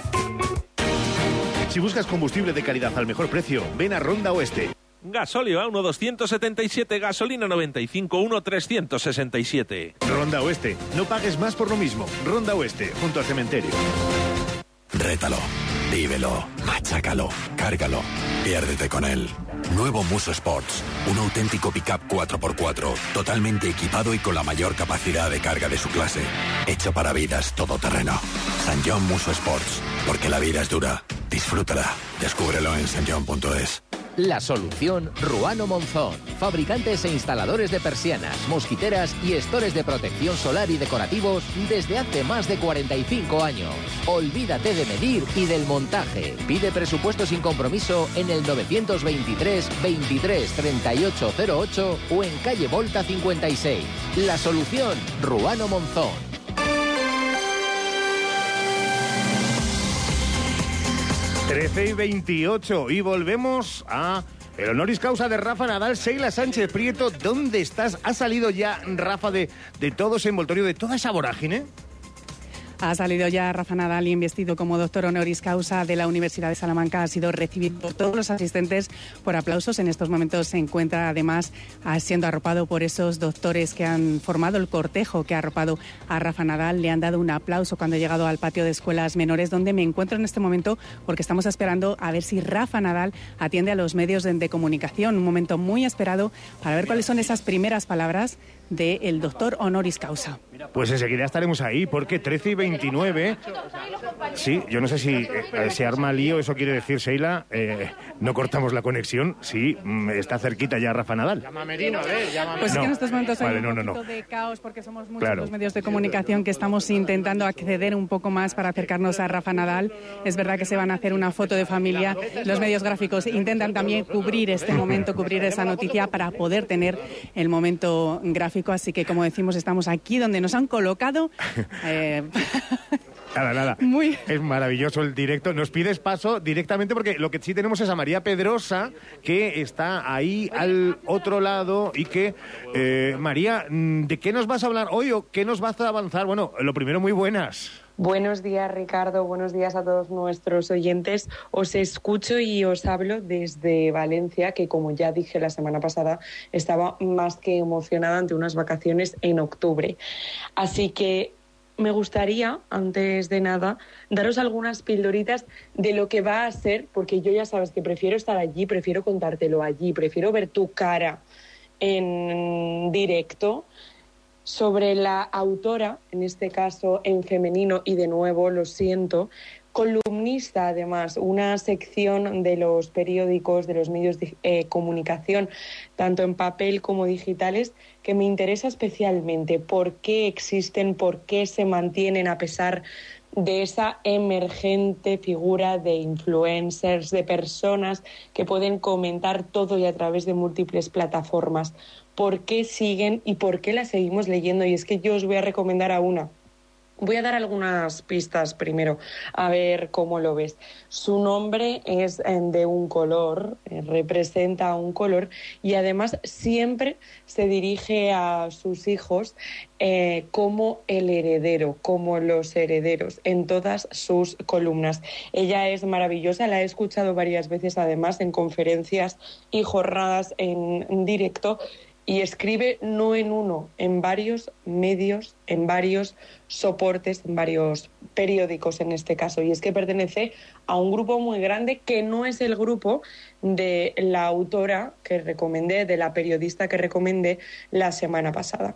Si buscas combustible de calidad al mejor precio, ven a Ronda Oeste. Gasóleo A1 277, gasolina 95 1 367. Ronda Oeste, no pagues más por lo mismo. Ronda Oeste, junto al cementerio. Rétalo, vívelo, machácalo, cárgalo, piérdete con él. Nuevo Muso Sports, un auténtico pick-up 4x4, totalmente equipado y con la mayor capacidad de carga de su clase. Hecho para vidas todoterreno. San John Muso Sports, porque la vida es dura. Disfrútala. Descúbrelo en sanjon.es. La solución Ruano Monzón. Fabricantes e instaladores de persianas, mosquiteras y estores de protección solar y decorativos desde hace más de 45 años. Olvídate de medir y del montaje. Pide presupuesto sin compromiso en el 923 23 3808 o en calle Volta 56. La solución Ruano Monzón. 13:28 y volvemos a el honoris causa de Rafa Nadal. Sheila Sánchez Prieto, ¿dónde estás? ¿Ha salido ya, Rafa, de todo ese envoltorio, de toda esa vorágine? Ha salido ya Rafa Nadal y investido como doctor honoris causa de la Universidad de Salamanca. Ha sido recibido por todos los asistentes por aplausos. En estos momentos se encuentra además siendo arropado por esos doctores que han formado el cortejo que ha arropado a Rafa Nadal. Le han dado un aplauso cuando ha llegado al patio de escuelas menores, donde me encuentro en este momento porque estamos esperando a ver si Rafa Nadal atiende a los medios de comunicación. Un momento muy esperado para ver cuáles son esas primeras palabras del doctor honoris causa. Pues enseguida estaremos ahí, porque 13:29. Sí, yo no sé si se arma lío, eso quiere decir, Sheila, no cortamos la conexión. Sí, está cerquita ya Rafa Nadal. Pues es que en estos momentos hay un poquito de caos, porque somos muchos los medios de comunicación que estamos intentando acceder un poco más para acercarnos a Rafa Nadal. Es verdad que se van a hacer una foto de familia. Los medios gráficos intentan también cubrir este momento, cubrir esa noticia para poder tener el momento gráfico. Así que, como decimos, estamos aquí donde nos han colocado. Nada. Es maravilloso el directo. Nos pides paso directamente porque lo que sí tenemos es a María Pedrosa, que está ahí al otro lado y que... María, ¿de qué nos vas a hablar hoy o qué nos vas a avanzar? Bueno, lo primero, muy buenas. Buenos días, Ricardo. Buenos días a todos nuestros oyentes. Os escucho y os hablo desde Valencia, que como ya dije la semana pasada, estaba más que emocionada ante unas vacaciones en octubre. Así que me gustaría, antes de nada, daros algunas pildoritas de lo que va a ser, porque yo ya sabes que prefiero estar allí, prefiero contártelo allí, prefiero ver tu cara en directo, sobre la autora, en este caso en femenino, y de nuevo lo siento, columnista además, una sección de los periódicos, de los medios de comunicación, tanto en papel como digitales, que me interesa especialmente por qué existen, por qué se mantienen a pesar de esa emergente figura de influencers, de personas que pueden comentar todo y a través de múltiples plataformas. ¿Por qué siguen y por qué la seguimos leyendo? Y es que yo os voy a recomendar a una. Voy a dar algunas pistas primero, a ver cómo lo ves. Su nombre es de un color, representa un color, y además siempre se dirige a sus hijos como el heredero, como los herederos, en todas sus columnas. Ella es maravillosa, la he escuchado varias veces además en conferencias y jornadas en directo, y escribe no en uno, en varios medios, en varios soportes, en varios periódicos en este caso. Y es que pertenece a un grupo muy grande que no es el grupo de la autora que recomendé, de la periodista que recomendé la semana pasada.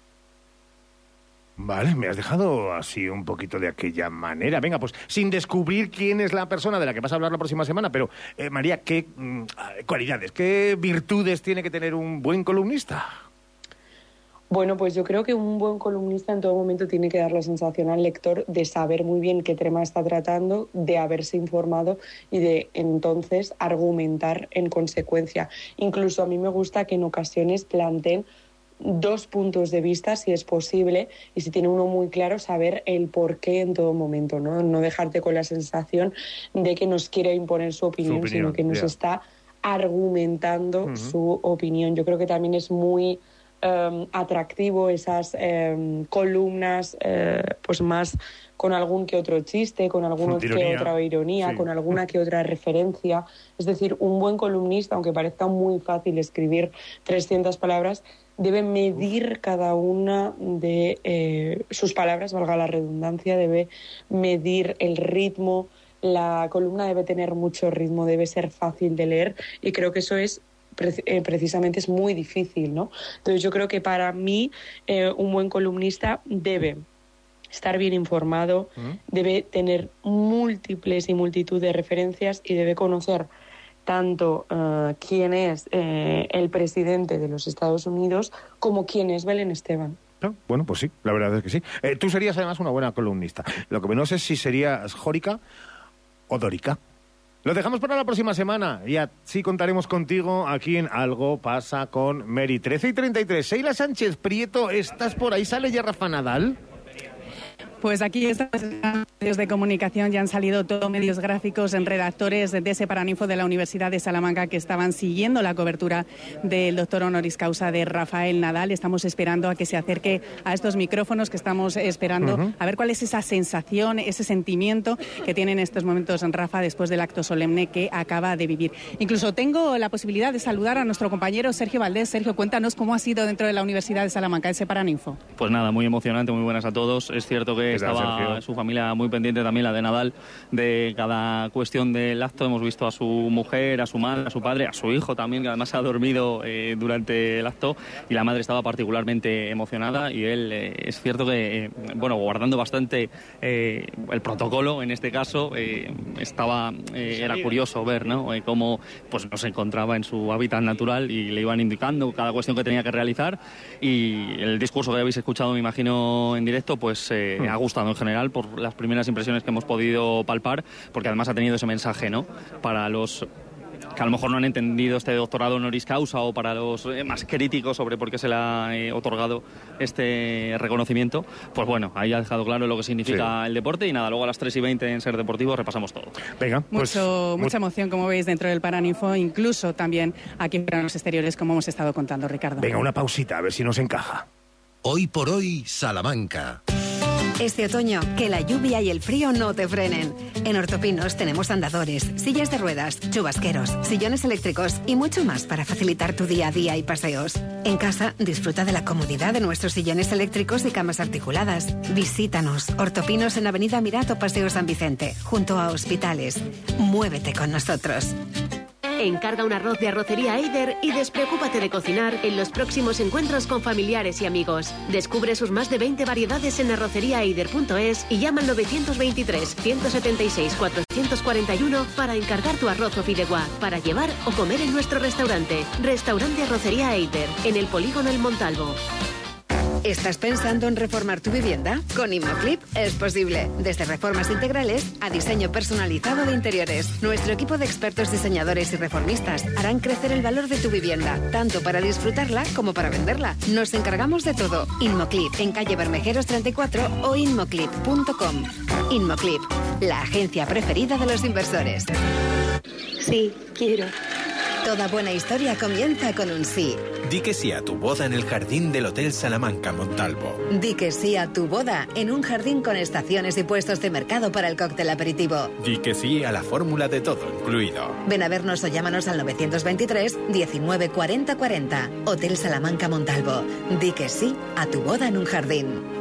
Vale, me has dejado así un poquito de aquella manera. Venga, pues sin descubrir quién es la persona de la que vas a hablar la próxima semana, pero María, ¿qué cualidades, qué virtudes tiene que tener un buen columnista? Bueno, pues yo creo que un buen columnista en todo momento tiene que dar la sensación al lector de saber muy bien qué tema está tratando, de haberse informado y de entonces argumentar en consecuencia. Incluso a mí me gusta que en ocasiones planteen dos puntos de vista, si es posible, y si tiene uno muy claro, saber el por qué en todo momento, ¿no? No dejarte con la sensación de que nos quiere imponer su opinión, sino que nos está argumentando su opinión. Yo creo que también es muy atractivo esas columnas pues más con algún que otro chiste, con alguna que otra ironía, con alguna que otra referencia. Es decir, un buen columnista, aunque parezca muy fácil escribir 300 palabras, debe medir cada una de sus palabras, valga la redundancia, debe medir el ritmo. La columna debe tener mucho ritmo, debe ser fácil de leer, y creo que eso es precisamente es muy difícil, ¿no? Entonces yo creo que para mí un buen columnista debe estar bien informado, debe tener múltiples y multitud de referencias y debe conocer tanto quién es el presidente de los Estados Unidos como quién es Belén Esteban. Bueno, pues sí, la verdad es que sí. Tú serías además una buena columnista. Lo que no sé es si serías jórica o dórica. Lo dejamos para la próxima semana y así contaremos contigo aquí en Algo Pasa con Mary. 13:33. Sheila Sánchez Prieto, ¿estás por ahí? ¿Sale ya Rafa Nadal? Pues aquí estamos en medios de comunicación, ya han salido todos medios gráficos, en redactores de ese Paraninfo de la Universidad de Salamanca que estaban siguiendo la cobertura del doctor honoris causa de Rafael Nadal. Estamos esperando a que se acerque a estos micrófonos, que estamos esperando a ver cuál es esa sensación, ese sentimiento que tiene en estos momentos Rafa después del acto solemne que acaba de vivir. Incluso tengo la posibilidad de saludar a nuestro compañero Sergio Valdés. Sergio, cuéntanos cómo ha sido dentro de la Universidad de Salamanca ese Paraninfo. Pues nada, muy emocionante, muy buenas a todos. Es cierto que estaba su familia muy pendiente, también la de Nadal, de cada cuestión del acto. Hemos visto a su mujer, a su madre, a su padre, a su hijo también, que además ha dormido durante el acto, y la madre estaba particularmente emocionada, y él es cierto que, bueno, guardando bastante el protocolo en este caso, era curioso ver, ¿no? Cómo pues no se encontraba en su hábitat natural y le iban indicando cada cuestión que tenía que realizar, y el discurso que habéis escuchado, me imagino, en directo, pues ha gustado en general por las primeras impresiones que hemos podido palpar, porque además ha tenido ese mensaje, ¿no?, para los que a lo mejor no han entendido este doctorado honoris causa, o para los más críticos sobre por qué se le ha otorgado este reconocimiento, pues bueno, ahí ha dejado claro lo que significa el deporte. Y nada, luego a las 3:20 en Ser Deportivo repasamos todo. Venga, pues mucha emoción, como veis, dentro del Paraninfo, incluso también aquí en los exteriores, como hemos estado contando, Ricardo. Venga, una pausita, a ver si nos encaja. Hoy por hoy, Salamanca. Este otoño, que la lluvia y el frío no te frenen. En Ortopinos tenemos andadores, sillas de ruedas, chubasqueros, sillones eléctricos y mucho más para facilitar tu día a día y paseos. En casa, disfruta de la comodidad de nuestros sillones eléctricos y camas articuladas. Visítanos. Ortopinos en Avenida Mirato, Paseo San Vicente, junto a Hospitales. Muévete con nosotros. Encarga un arroz de Arrocería Eider y despreocúpate de cocinar en los próximos encuentros con familiares y amigos. Descubre sus más de 20 variedades en arroceriaeider.es y llama al 923-176-441 para encargar tu arroz o fideuá, para llevar o comer en nuestro restaurante. Restaurante Arrocería Eider, en el Polígono El Montalvo. ¿Estás pensando en reformar tu vivienda? Con Inmoclip es posible. Desde reformas integrales a diseño personalizado de interiores. Nuestro equipo de expertos diseñadores y reformistas harán crecer el valor de tu vivienda, tanto para disfrutarla como para venderla. Nos encargamos de todo. Inmoclip, en calle Bermejeros 34 o inmoclip.com. Inmoclip, la agencia preferida de los inversores. Sí, quiero. Toda buena historia comienza con un sí. Di que sí a tu boda en el jardín del Hotel Salamanca Montalvo. Di que sí a tu boda en un jardín con estaciones y puestos de mercado para el cóctel aperitivo. Di que sí a la fórmula de todo incluido. Ven a vernos o llámanos al 923 19 40 40. Hotel Salamanca Montalvo. Di que sí a tu boda en un jardín.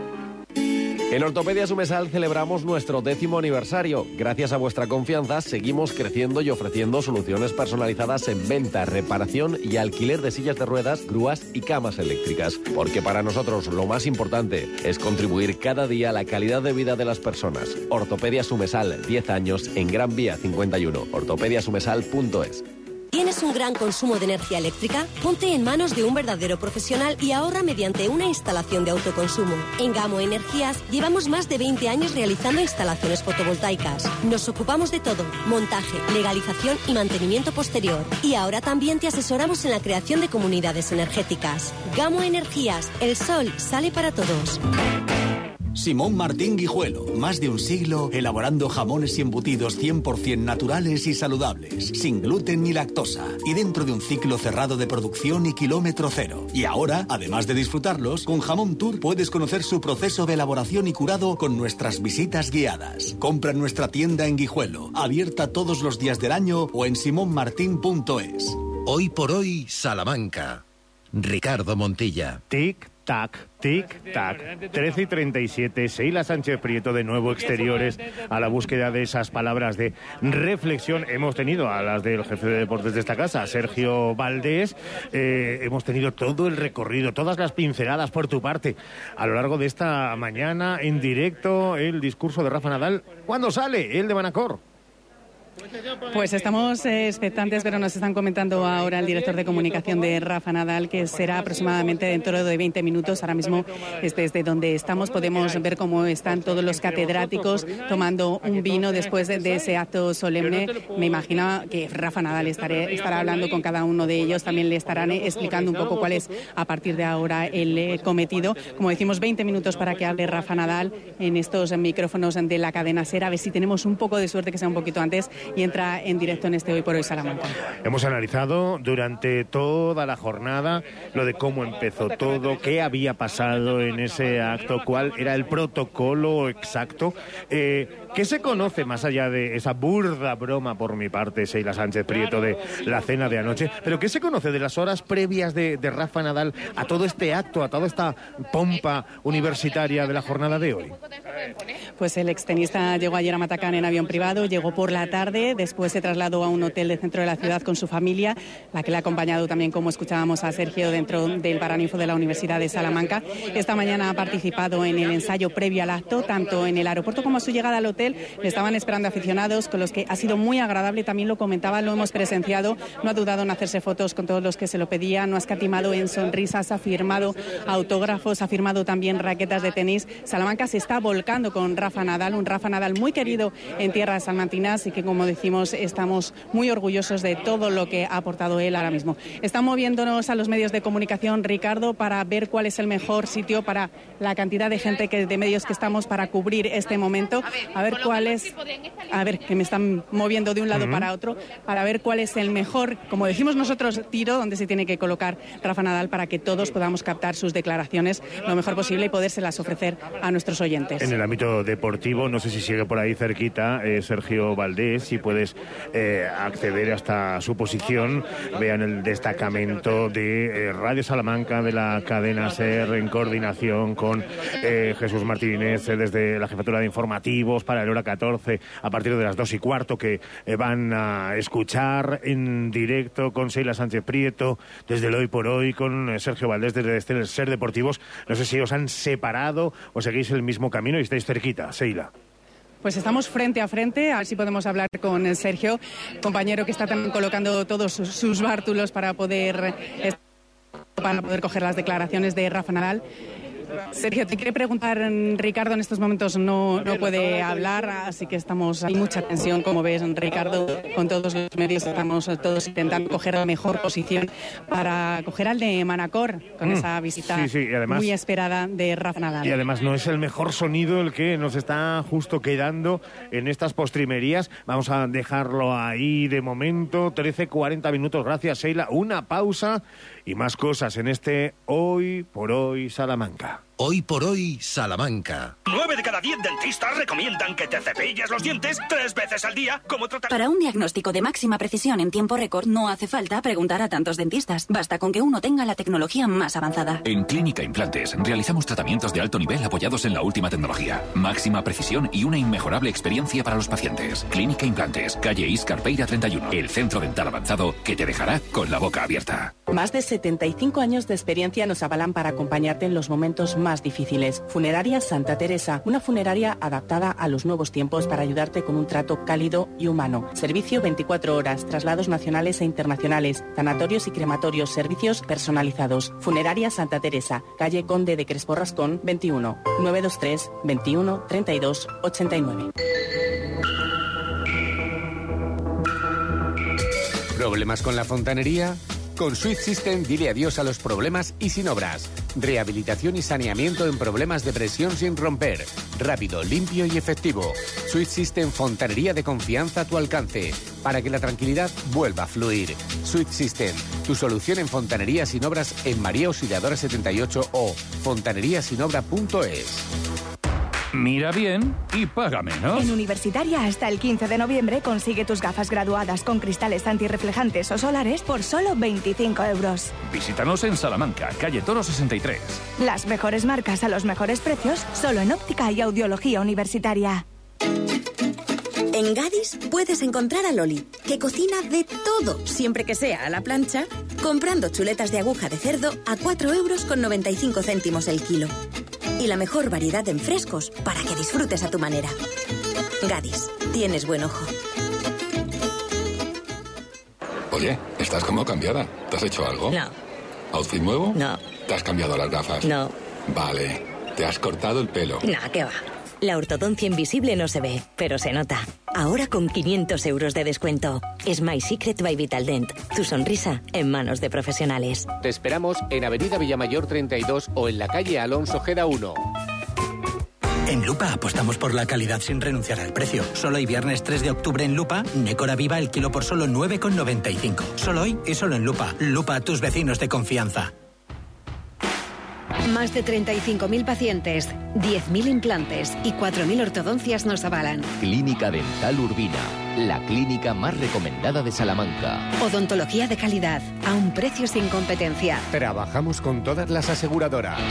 En Ortopedia Sumesal celebramos nuestro 10º aniversario. Gracias a vuestra confianza seguimos creciendo y ofreciendo soluciones personalizadas en venta, reparación y alquiler de sillas de ruedas, grúas y camas eléctricas. Porque para nosotros lo más importante es contribuir cada día a la calidad de vida de las personas. Ortopedia Sumesal, 10 años en Gran Vía 51. ortopediasumesal.es. ¿Tienes un gran consumo de energía eléctrica? Ponte en manos de un verdadero profesional y ahorra mediante una instalación de autoconsumo. En Gamo Energías llevamos más de 20 años realizando instalaciones fotovoltaicas. Nos ocupamos de todo: montaje, legalización y mantenimiento posterior. Y ahora también te asesoramos en la creación de comunidades energéticas. Gamo Energías, el sol sale para todos. Simón Martín Guijuelo, más de un siglo elaborando jamones y embutidos 100% naturales y saludables, sin gluten ni lactosa, y dentro de un ciclo cerrado de producción y kilómetro cero. Y ahora, además de disfrutarlos, con Jamón Tour puedes conocer su proceso de elaboración y curado con nuestras visitas guiadas. Compra en nuestra tienda en Guijuelo, abierta todos los días del año, o en simonmartin.es. Hoy por hoy, Salamanca. Ricardo Montilla. Tic-tac, tic-tac. 13:37. Sheila Sánchez Prieto, de nuevo exteriores, a la búsqueda de esas palabras de reflexión. Hemos tenido a las del jefe de deportes de esta casa, Sergio Valdés. Hemos tenido todo el recorrido, todas las pinceladas por tu parte a lo largo de esta mañana en directo. El discurso de Rafa Nadal. ¿Cuándo sale el de Manacor? Pues estamos expectantes, pero nos están comentando ahora el director de comunicación de Rafa Nadal que será aproximadamente dentro de 20 minutos. Ahora mismo, desde donde estamos, podemos ver cómo están todos los catedráticos tomando un vino después de ese acto solemne. Me imagino que Rafa Nadal estará hablando con cada uno de ellos. También le estarán explicando un poco cuál es, a partir de ahora, el cometido. Como decimos, 20 minutos para que hable Rafa Nadal en estos micrófonos de la cadena SER. A ver si tenemos un poco de suerte, que sea un poquito antes, y entra en directo en este Hoy por Hoy Salamanca. Hemos analizado durante toda la jornada lo de cómo empezó todo, qué había pasado en ese acto, cuál era el protocolo exacto. ¿Qué se conoce más allá de esa burda broma por mi parte, Sheila Sánchez Prieto, de la cena de anoche? ¿Pero qué se conoce de las horas previas de Rafa Nadal a todo este acto, a toda esta pompa universitaria de la jornada de hoy? Pues el extenista llegó ayer a Matacán en avión privado, llegó por la tarde, después se trasladó a un hotel del centro de la ciudad con su familia, la que le ha acompañado también, como escuchábamos a Sergio, dentro del Paraninfo de la Universidad de Salamanca. Esta mañana ha participado en el ensayo previo al acto, tanto en el aeropuerto como a su llegada al hotel. Le estaban esperando aficionados con los que ha sido muy agradable, también lo comentaba, lo hemos presenciado, no ha dudado en hacerse fotos con todos los que se lo pedían, no ha escatimado en sonrisas, ha firmado autógrafos, ha firmado también raquetas de tenis. Salamanca se está volcando con Rafa Nadal, un Rafa Nadal muy querido en tierras salmantinas y que, como como decimos, estamos muy orgullosos de todo lo que ha aportado él ahora mismo. Están moviéndonos a los medios de comunicación, Ricardo, para ver cuál es el mejor sitio para la cantidad de gente de medios que estamos para cubrir este momento. A ver cuál es... A ver, que me están moviendo de un lado para otro, para ver cuál es el mejor, como decimos nosotros, tiro donde se tiene que colocar Rafa Nadal para que todos podamos captar sus declaraciones lo mejor posible y podérselas ofrecer a nuestros oyentes. En el ámbito deportivo, no sé si sigue por ahí cerquita Sergio Valdés, si puedes acceder hasta su posición. Vean el destacamento de Radio Salamanca, de la cadena SER, en coordinación con Jesús Martínez desde la jefatura de informativos para el hora 14, a partir de las 2:15, que van a escuchar en directo con Sheila Sánchez Prieto desde el Hoy por Hoy, con Sergio Valdés desde el SER Deportivos. No sé si os han separado o seguís el mismo camino y estáis cerquita, Sheila. Pues estamos frente a frente, a ver si podemos hablar con Sergio, compañero que está también colocando todos sus bártulos para poder coger las declaraciones de Rafa Nadal. Sergio, te quiere preguntar, Ricardo en estos momentos no puede hablar, así que hay mucha tensión, como ves, Ricardo, con todos los medios estamos todos intentando coger la mejor posición para coger al de Manacor, con esa visita y además, muy esperada de Rafa Nadal. Y además no es el mejor sonido el que nos está justo quedando en estas postrimerías. Vamos a dejarlo ahí de momento, 13:40 minutos, gracias Sheila, una pausa y más cosas en este Hoy por Hoy Salamanca. Hoy por Hoy Salamanca. 9 de cada 10 dentistas recomiendan que te cepilles los dientes 3 veces al día como tratar... Para un diagnóstico de máxima precisión en tiempo récord no hace falta preguntar a tantos dentistas. Basta con que uno tenga la tecnología más avanzada. En Clínica Implantes realizamos tratamientos de alto nivel apoyados en la última tecnología. Máxima precisión y una inmejorable experiencia para los pacientes. Clínica Implantes, calle Íscar Peira 31. El centro dental avanzado que te dejará con la boca abierta. Más de 75 años de experiencia nos avalan para acompañarte en los momentos más difíciles. Funeraria Santa Teresa, una funeraria adaptada a los nuevos tiempos para ayudarte con un trato cálido y humano. Servicio 24 horas, traslados nacionales e internacionales, sanatorios y crematorios, servicios personalizados. Funeraria Santa Teresa, calle Conde de Crespo Rascón 21, 923 21 32 89. ¿Problemas con la fontanería? Con Switch System dile adiós a los problemas y sin obras. Rehabilitación y saneamiento en problemas de presión sin romper. Rápido, limpio y efectivo. Switch System, fontanería de confianza a tu alcance. Para que la tranquilidad vuelva a fluir. Switch System, tu solución en fontanería sin obras en María Auxiliadora 78 o fontaneriasinobra.es. Mira bien y paga menos. En Universitaria hasta el 15 de noviembre consigue tus gafas graduadas con cristales antirreflejantes o solares por solo 25 euros. Visítanos en Salamanca, calle Toro 63. Las mejores marcas a los mejores precios, solo en óptica y audiología universitaria. En Gadis puedes encontrar a Loli, que cocina de todo, siempre que sea a la plancha, comprando chuletas de aguja de cerdo a 4,95 € el kilo. Y la mejor variedad en frescos para que disfrutes a tu manera. Gadis, tienes buen ojo. Oye, estás como cambiada. ¿Te has hecho algo? No. ¿Outfit nuevo? No. ¿Te has cambiado las gafas? No. Vale. ¿Te has cortado el pelo? Nah, ¿qué va? La ortodoncia invisible no se ve, pero se nota. Ahora con 500 € de descuento. Smile Secret by Vitaldent. Tu sonrisa en manos de profesionales. Te esperamos en Avenida Villamayor 32 o en la calle Alonso Ojeda 1. En Lupa apostamos por la calidad sin renunciar al precio. Solo hoy viernes 3 de octubre en Lupa, Nécora Viva el kilo por solo 9,95. Solo hoy y solo en Lupa. Lupa, tus vecinos de confianza. Más de 35.000 pacientes, 10.000 implantes y 4.000 ortodoncias nos avalan. Clínica Dental Urbina, la clínica más recomendada de Salamanca. Odontología de calidad, a un precio sin competencia. Trabajamos con todas las aseguradoras.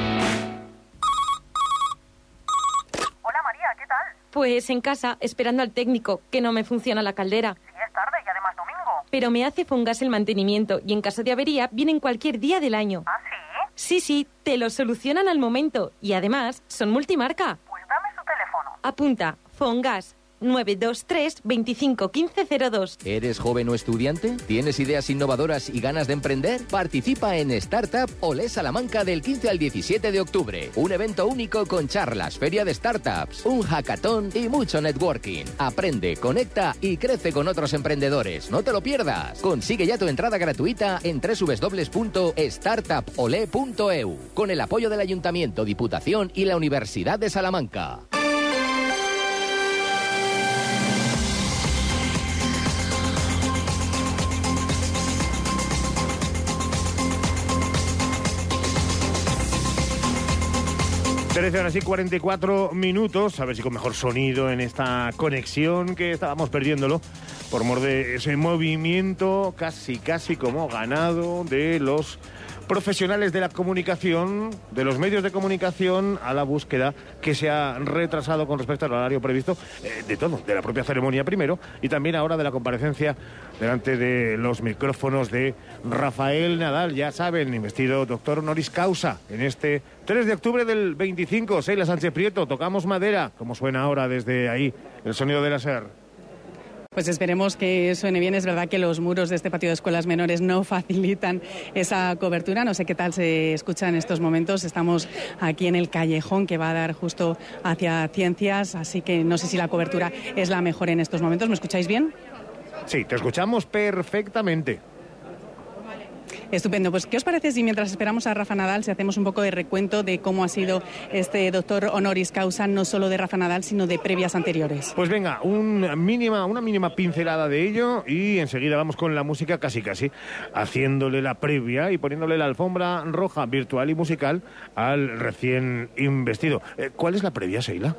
Hola María, ¿qué tal? Pues en casa, esperando al técnico, que no me funciona la caldera. Sí, es tarde y además domingo. Pero me hace Fongas el mantenimiento y en caso de avería vienen cualquier día del año. ¿Ah, sí? Sí, te lo solucionan al momento y además son multimarca. Pues dame su teléfono. Apunta, Fongas, 923 25 1502. ¿Eres joven o estudiante? ¿Tienes ideas innovadoras y ganas de emprender? Participa en Startup Olé Salamanca del 15 al 17 de octubre. Un evento único con charlas, feria de startups, un hackathon y mucho networking. Aprende, conecta y crece con otros emprendedores. No te lo pierdas. Consigue ya tu entrada gratuita en www.startupole.eu con el apoyo del Ayuntamiento, Diputación y la Universidad de Salamanca. Horas y 44 minutos, a ver si con mejor sonido en esta conexión que estábamos perdiéndolo por mor de ese movimiento casi como ganado de los profesionales de la comunicación, de los medios de comunicación, a la búsqueda que se ha retrasado con respecto al horario previsto, de todo, de la propia ceremonia primero y también ahora de la comparecencia delante de los micrófonos de Rafael Nadal, ya saben, investido doctor honoris causa en este 3 de octubre del 25. Seila Sánchez Prieto, tocamos madera, como suena ahora desde ahí el sonido de la SER. Pues esperemos que suene bien. Es verdad que los muros de este patio de escuelas menores no facilitan esa cobertura. No sé qué tal se escucha en estos momentos. Estamos aquí en el callejón que va a dar justo hacia Ciencias, así que no sé si la cobertura es la mejor en estos momentos. ¿Me escucháis bien? Sí, te escuchamos perfectamente. Estupendo. Pues, ¿qué os parece si mientras esperamos a Rafa Nadal, si hacemos un poco de recuento de cómo ha sido este doctor honoris causa, no solo de Rafa Nadal, sino de previas anteriores? Pues venga, una mínima pincelada de ello y enseguida vamos con la música casi, haciéndole la previa y poniéndole la alfombra roja virtual y musical al recién investido. ¿Cuál es la previa, Seila?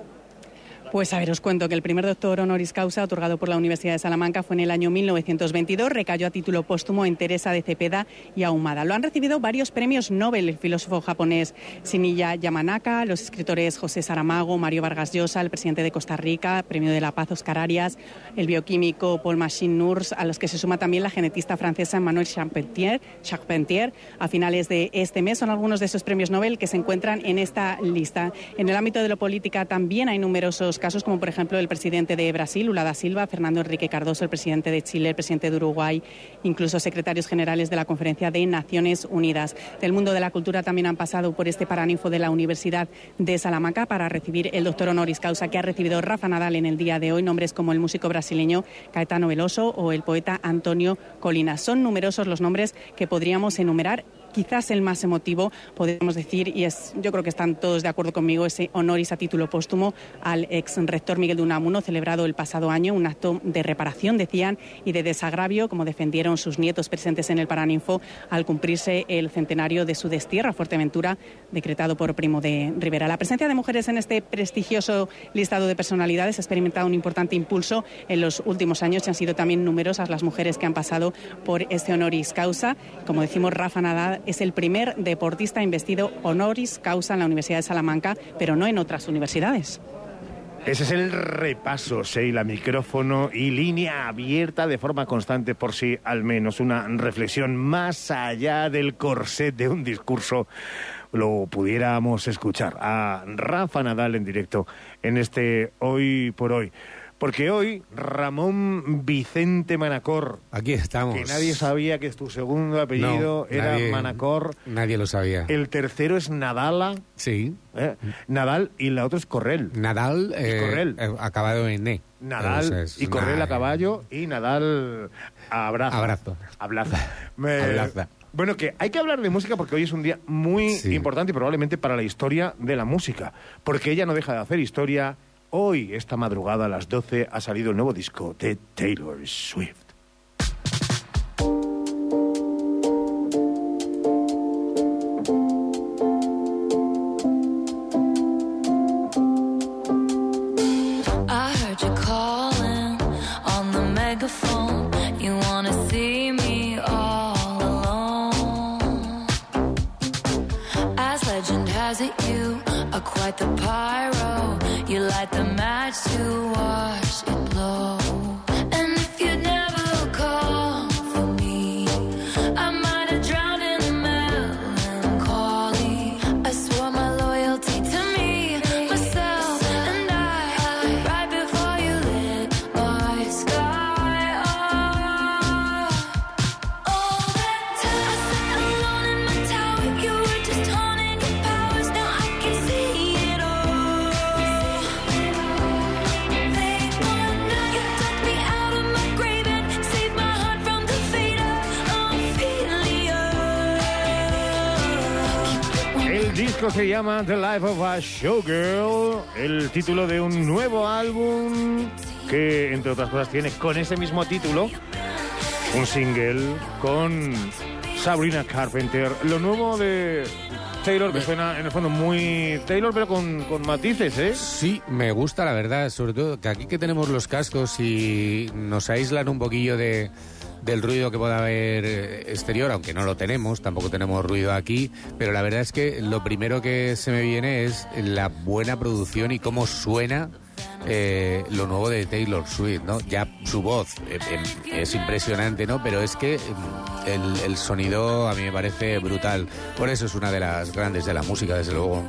Pues a ver, os cuento que el primer doctor honoris causa otorgado por la Universidad de Salamanca fue en el año 1922, recayó a título póstumo en Teresa de Cepeda y Ahumada. Lo han recibido varios premios Nobel, el filósofo japonés Shinya Yamanaka, los escritores José Saramago, Mario Vargas Llosa, el presidente de Costa Rica, premio de la Paz Oscar Arias, el bioquímico Paul Machin-Nurs, a los que se suma también la genetista francesa Emmanuelle Charpentier. A finales de este mes son algunos de esos premios Nobel que se encuentran en esta lista. En el ámbito de la política también hay numerosos casos, como por ejemplo el presidente de Brasil, Lula da Silva, Fernando Enrique Cardoso, el presidente de Chile, el presidente de Uruguay, incluso secretarios generales de la Conferencia de Naciones Unidas. Del mundo de la cultura también han pasado por este paraninfo de la Universidad de Salamanca para recibir el doctor honoris causa que ha recibido Rafa Nadal en el día de hoy, nombres como el músico brasileño Caetano Veloso o el poeta Antonio Colinas. Son numerosos los nombres que podríamos enumerar. Quizás el más emotivo, podemos decir, y yo creo que están todos de acuerdo conmigo, ese honoris a título póstumo al ex rector Miguel de Unamuno, celebrado el pasado año, un acto de reparación, decían, y de desagravio, como defendieron sus nietos presentes en el Paraninfo, al cumplirse el centenario de su destierro a Fuerteventura, decretado por Primo de Rivera. La presencia de mujeres en este prestigioso listado de personalidades ha experimentado un importante impulso en los últimos años y han sido también numerosas las mujeres que han pasado por este honoris causa. Como decimos, Rafa Nadal es el primer deportista investido honoris causa en la Universidad de Salamanca, pero no en otras universidades. Ese es el repaso, Seila, micrófono y línea abierta de forma constante por si al menos una reflexión más allá del corset de un discurso lo pudiéramos escuchar a Rafa Nadal en directo en este Hoy por Hoy. Porque hoy, Ramón Vicente Manacor. Aquí estamos. Que nadie sabía que tu segundo apellido era Manacor. Nadie lo sabía. El tercero es Nadala. Sí. Nadal y la otra es Correl. Nadal, Correl. Acabado en E. Nadal y Correl a caballo y Nadal a abrazo. Ablaza. Bueno, que hay que hablar de música porque hoy es un día muy importante y probablemente para la historia de la música. Porque ella no deja de hacer historia. Hoy, esta madrugada a las 12, ha salido el nuevo disco de Taylor Swift. I heard you calling on the megaphone. You wanna see me all alone. As legend has it, you are quite the pyro. You light the match to watch it blow. And if you'd never call for me, I might have drowned in the melancholy. I swore my loyalty to me, myself, and I right before you disco se llama The Life of a Showgirl, el título de un nuevo álbum que, entre otras cosas, tiene con ese mismo título un single con Sabrina Carpenter. Lo nuevo de Taylor, que suena en el fondo muy Taylor, pero con matices, ¿eh? Sí, me gusta, la verdad, sobre todo que aquí que tenemos los cascos y nos aíslan un poquillo del ruido que pueda haber exterior, aunque no lo tenemos, tampoco tenemos ruido aquí, pero la verdad es que lo primero que se me viene es la buena producción y cómo suena lo nuevo de Taylor Swift, ¿no? Ya su voz es impresionante, ¿no? Pero es que el sonido a mí me parece brutal. Por eso es una de las grandes de la música, desde luego.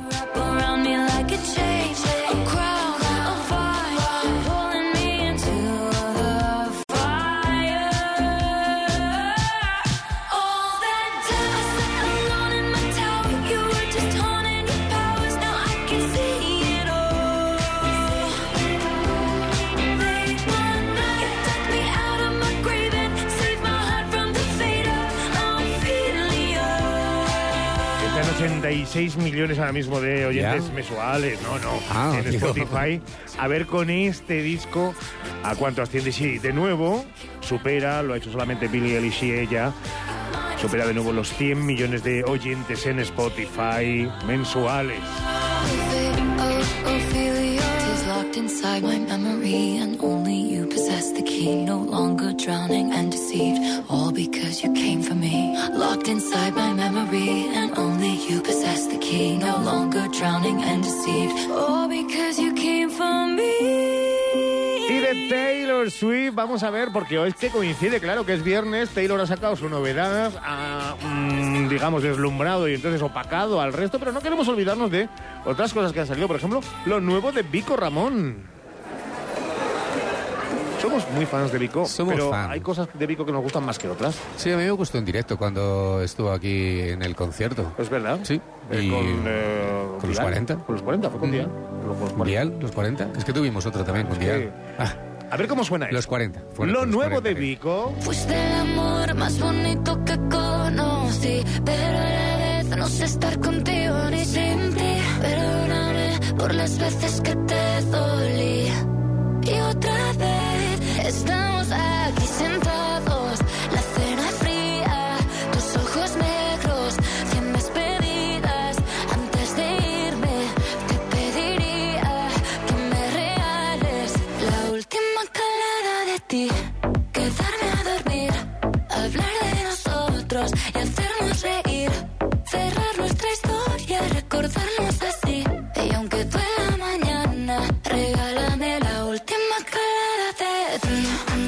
Están 86 millones ahora mismo de oyentes mensuales, no, en Spotify. A ver con este disco a cuánto asciende. Sí, de nuevo supera, lo ha hecho solamente Billie Eilish y ella, supera de nuevo los 100 millones de oyentes en Spotify mensuales. Inside my memory, and only you possess the key. No longer drowning and deceived, all because you came for me. Locked inside my memory, and only you possess the key. No longer drowning and deceived, all because you came for me. Y de Taylor Swift vamos a ver, porque hoy es que coincide, claro que es viernes. Taylor ha sacado su novedad, ha, digamos, deslumbrado y entonces opacado al resto, pero no queremos olvidarnos de otras cosas que han salido. Por ejemplo, lo nuevo de Vico Ramón. Somos muy fans de Vico, pero hay cosas de Vico que nos gustan más que otras. Sí, a mí me gustó en directo cuando estuvo aquí en el concierto. ¿Es verdad? Sí. Con los 40. Con los 40, fue con Dial. ¿Dial? ¿Los 40? Es que tuvimos otro también con Dial. A ver cómo suena Los 40. Lo nuevo de Vico. Fuiste el amor más bonito que conocí, pero a la vez no sé estar contigo ni sin ti. Perdóname por las veces que te dolí. Y otra vez estamos aquí sentados, la cena fría, tus ojos negros, 100 despedidas. Antes de irme te pediría que me regales la última calada de ti. Quedarme a dormir, hablar de nosotros y hacernos reír. Cerrar nuestra historia, recordarnos así. Y aunque duela mañana, regálame la última calada de ti.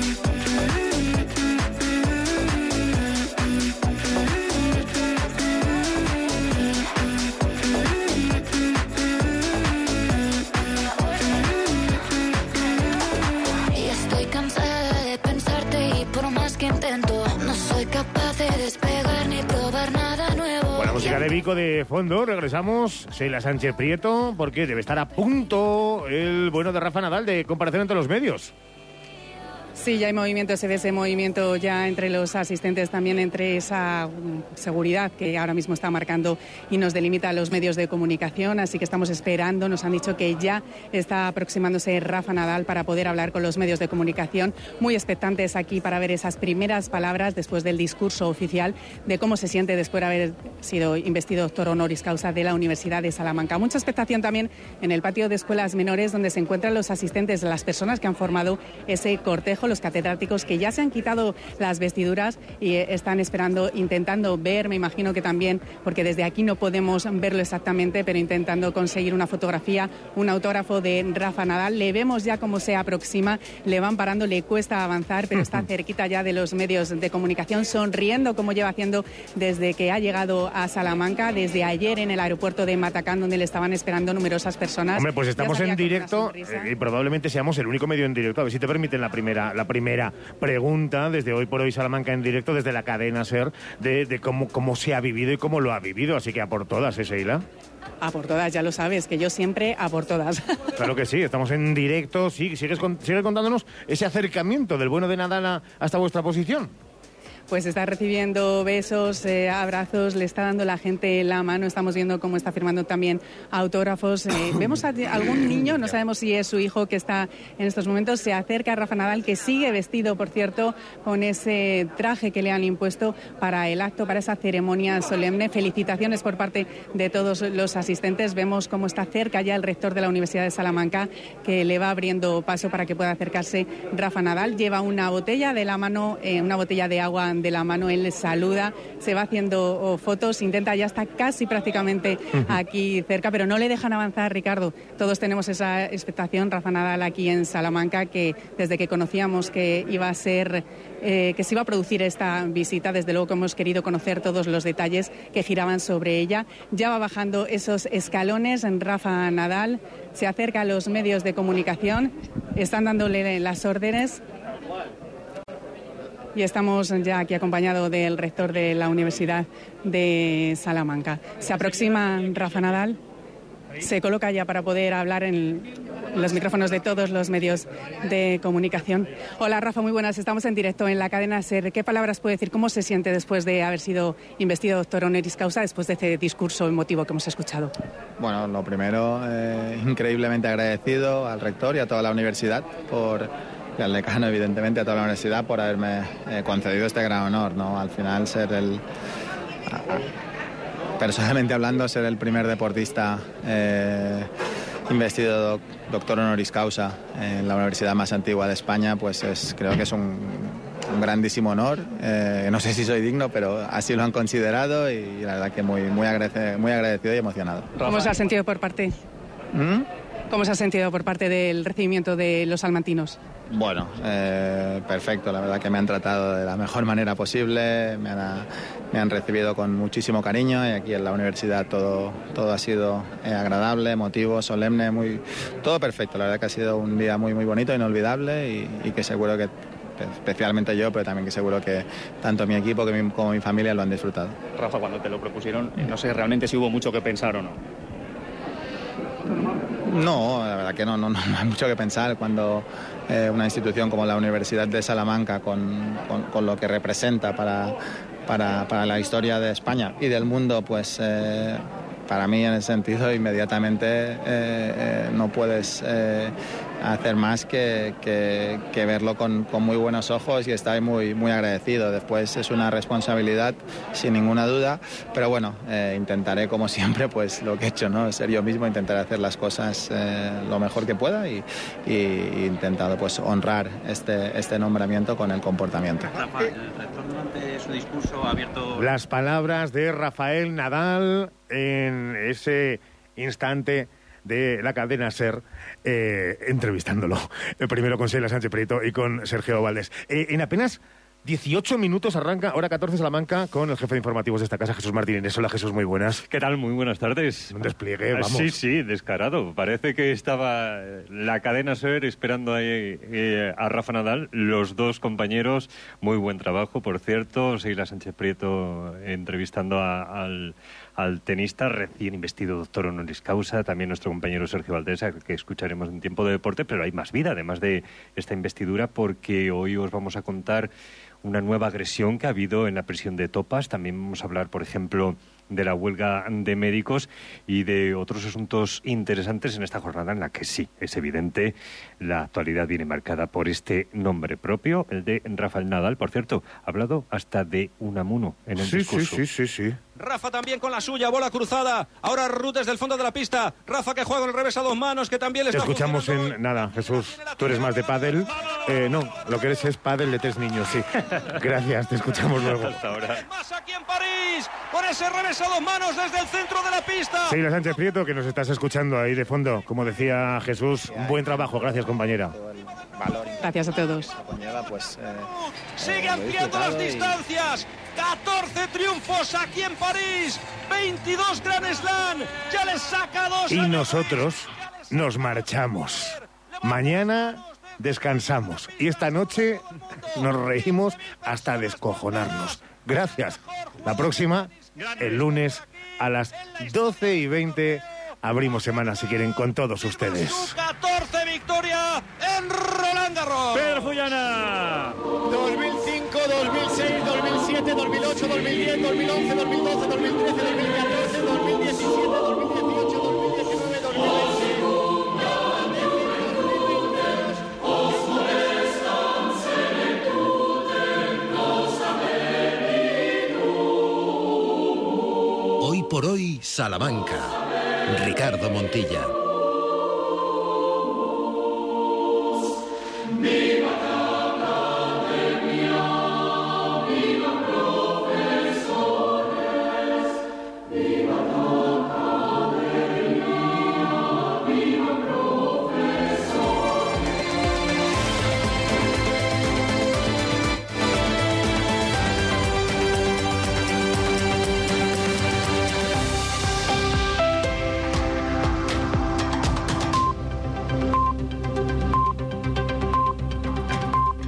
Y estoy cansada de pensarte y por más que intento, no soy capaz de despegar ni probar nada nuevo. Buena música de Vico de fondo. Regresamos. Sheila Sánchez Prieto, porque debe estar a punto el bueno de Rafa Nadal de comparación entre los medios. Sí, ya hay movimiento, se ve ese movimiento ya entre los asistentes, también entre esa seguridad que ahora mismo está marcando y nos delimita a los medios de comunicación, así que estamos esperando, nos han dicho que ya está aproximándose Rafa Nadal para poder hablar con los medios de comunicación, muy expectantes aquí para ver esas primeras palabras después del discurso oficial de cómo se siente después de haber sido investido doctor honoris causa de la Universidad de Salamanca. Mucha expectación también en el patio de escuelas menores, donde se encuentran los asistentes, las personas que han formado ese cortejo, los catedráticos que ya se han quitado las vestiduras y están esperando, intentando ver, me imagino que también, porque desde aquí no podemos verlo exactamente, pero intentando conseguir una fotografía, un autógrafo de Rafa Nadal. Le vemos ya cómo se aproxima, le van parando, le cuesta avanzar, pero está cerquita ya de los medios de comunicación, sonriendo como lleva haciendo desde que ha llegado a Salamanca, desde ayer en el aeropuerto de Matacán, donde le estaban esperando numerosas personas. Hombre, pues estamos en directo y probablemente seamos el único medio en directo. A ver si te permiten la primera pregunta desde Hoy por Hoy Salamanca en directo, desde la cadena SER, de cómo se ha vivido y cómo lo ha vivido. Así que a por todas, ¿eh, Sheila? A por todas, ya lo sabes, que yo siempre a por todas. Claro que sí, estamos en directo. Sí, sigue contándonos ese acercamiento del bueno de Nadal hasta vuestra posición. pues está recibiendo besos, abrazos, le está dando la gente la mano. Estamos viendo cómo está firmando también autógrafos. Vemos a algún niño, no sabemos si es su hijo que está en estos momentos. Se acerca a Rafa Nadal, que sigue vestido, por cierto, con ese traje que le han impuesto para el acto, para esa ceremonia solemne. Felicitaciones por parte de todos los asistentes. Vemos cómo está cerca ya el rector de la Universidad de Salamanca, que le va abriendo paso para que pueda acercarse Rafa Nadal. Lleva una botella de la mano, una botella de agua de la mano. Él saluda, se va haciendo fotos, intenta, ya está casi prácticamente aquí cerca, pero no le dejan avanzar, Ricardo. Todos tenemos esa expectación. Rafa Nadal aquí en Salamanca, que desde que conocíamos que iba a ser, que se iba a producir esta visita, desde luego que hemos querido conocer todos los detalles que giraban sobre ella. Ya va bajando esos escalones en Rafa Nadal, se acerca a los medios de comunicación, están dándole las órdenes. Y estamos ya aquí acompañado del rector de la Universidad de Salamanca. Se aproxima Rafa Nadal, se coloca ya para poder hablar en los micrófonos de todos los medios de comunicación. Hola Rafa, muy buenas, estamos en directo en la cadena SER. ¿Qué palabras puede decir? ¿Cómo se siente después de haber sido investido doctor honoris causa, después de ese discurso emotivo que hemos escuchado? Bueno, lo primero, increíblemente agradecido al rector y a toda la universidad y al decano, evidentemente, a toda la universidad por haberme concedido este gran honor, ¿no? Al final ser personalmente hablando, ser el primer deportista investido doctor honoris causa en la universidad más antigua de España, pues creo que es un grandísimo honor. No sé si soy digno, pero así lo han considerado y la verdad que muy agradecido y emocionado. ¿Cómo se ha sentido por parte? ¿Cómo se ha sentido por parte del recibimiento de los salmantinos? Bueno, perfecto, la verdad que me han tratado de la mejor manera posible, me han recibido con muchísimo cariño y aquí en la universidad todo ha sido agradable, emotivo, solemne, todo perfecto. La verdad que ha sido un día muy bonito, inolvidable y que seguro que, especialmente yo, pero también que seguro que tanto mi equipo como mi familia lo han disfrutado. Rafa, cuando te lo propusieron, no sé realmente si hubo mucho que pensar o no. No, la verdad que no hay mucho que pensar cuando una institución como la Universidad de Salamanca, con lo que representa para la historia de España y del mundo, pues para mí en ese sentido inmediatamente no puedes hacer más que verlo con muy buenos ojos y estar muy agradecido. Después es una responsabilidad sin ninguna duda, pero bueno, intentaré como siempre pues lo que he hecho, ¿no? Ser yo mismo, intentar hacer las cosas lo mejor que pueda y intentado pues honrar este nombramiento con el comportamiento. Rafa, el rector durante su discurso ha abierto... Las palabras de Rafael Nadal en ese instante de la cadena SER, entrevistándolo primero con Sheila Sánchez Prieto y con Sergio Valdés. En apenas 18 minutos arranca Hora 14 Salamanca con el jefe de informativos de esta casa, Jesús Martínez. Hola Jesús, muy buenas. ¿Qué tal? Muy buenas tardes. Un despliegue, vamos. Sí, descarado. Parece que estaba la cadena SER esperando ahí a Rafa Nadal. Los dos compañeros, muy buen trabajo, por cierto. Sheila Sánchez Prieto entrevistando al tenista recién investido doctor honoris causa, también nuestro compañero Sergio Valdés, que escucharemos en Tiempo de Deporte, pero hay más vida, además de esta investidura, porque hoy os vamos a contar una nueva agresión que ha habido en la prisión de Topas. También vamos a hablar, por ejemplo, de la huelga de médicos y de otros asuntos interesantes en esta jornada en la que sí, es evidente, la actualidad viene marcada por este nombre propio, el de Rafael Nadal. Por cierto, ha hablado hasta de Unamuno en el discurso. Sí. Rafa también con la suya, bola cruzada. Ahora Ruth desde el fondo de la pista. Rafa que juega con el revés a dos manos, que también le está escuchamos en nada, Jesús. Tú eres más de pádel. No, lo que eres es pádel de 3 niños, sí. Gracias, te escuchamos luego. Hasta ahora. Más aquí en París, con ese revés a dos manos desde el centro de la pista. Sheila Sánchez Prieto, que nos estás escuchando ahí de fondo. Como decía Jesús, un buen trabajo. Gracias, compañera. Gracias a todos. Sigue ampliando las distancias. 14 triunfos aquí en París. 22 Grand Slam. Ya les saca 2. Y nosotros nos marchamos. Mañana descansamos. Y esta noche nos reímos hasta descojonarnos. Gracias. La próxima, el lunes a las 12:20. Abrimos semana, si quieren, con todos ustedes. 14 victoria en Roland Garros. Pedro Fullana. 2005, 2006, 2007. 2007, 2008, 2010, 2011, 2012, 2013, 2014, 2017, 2018, 2019, 2020. Hoy por hoy, Salamanca. Ricardo Montilla.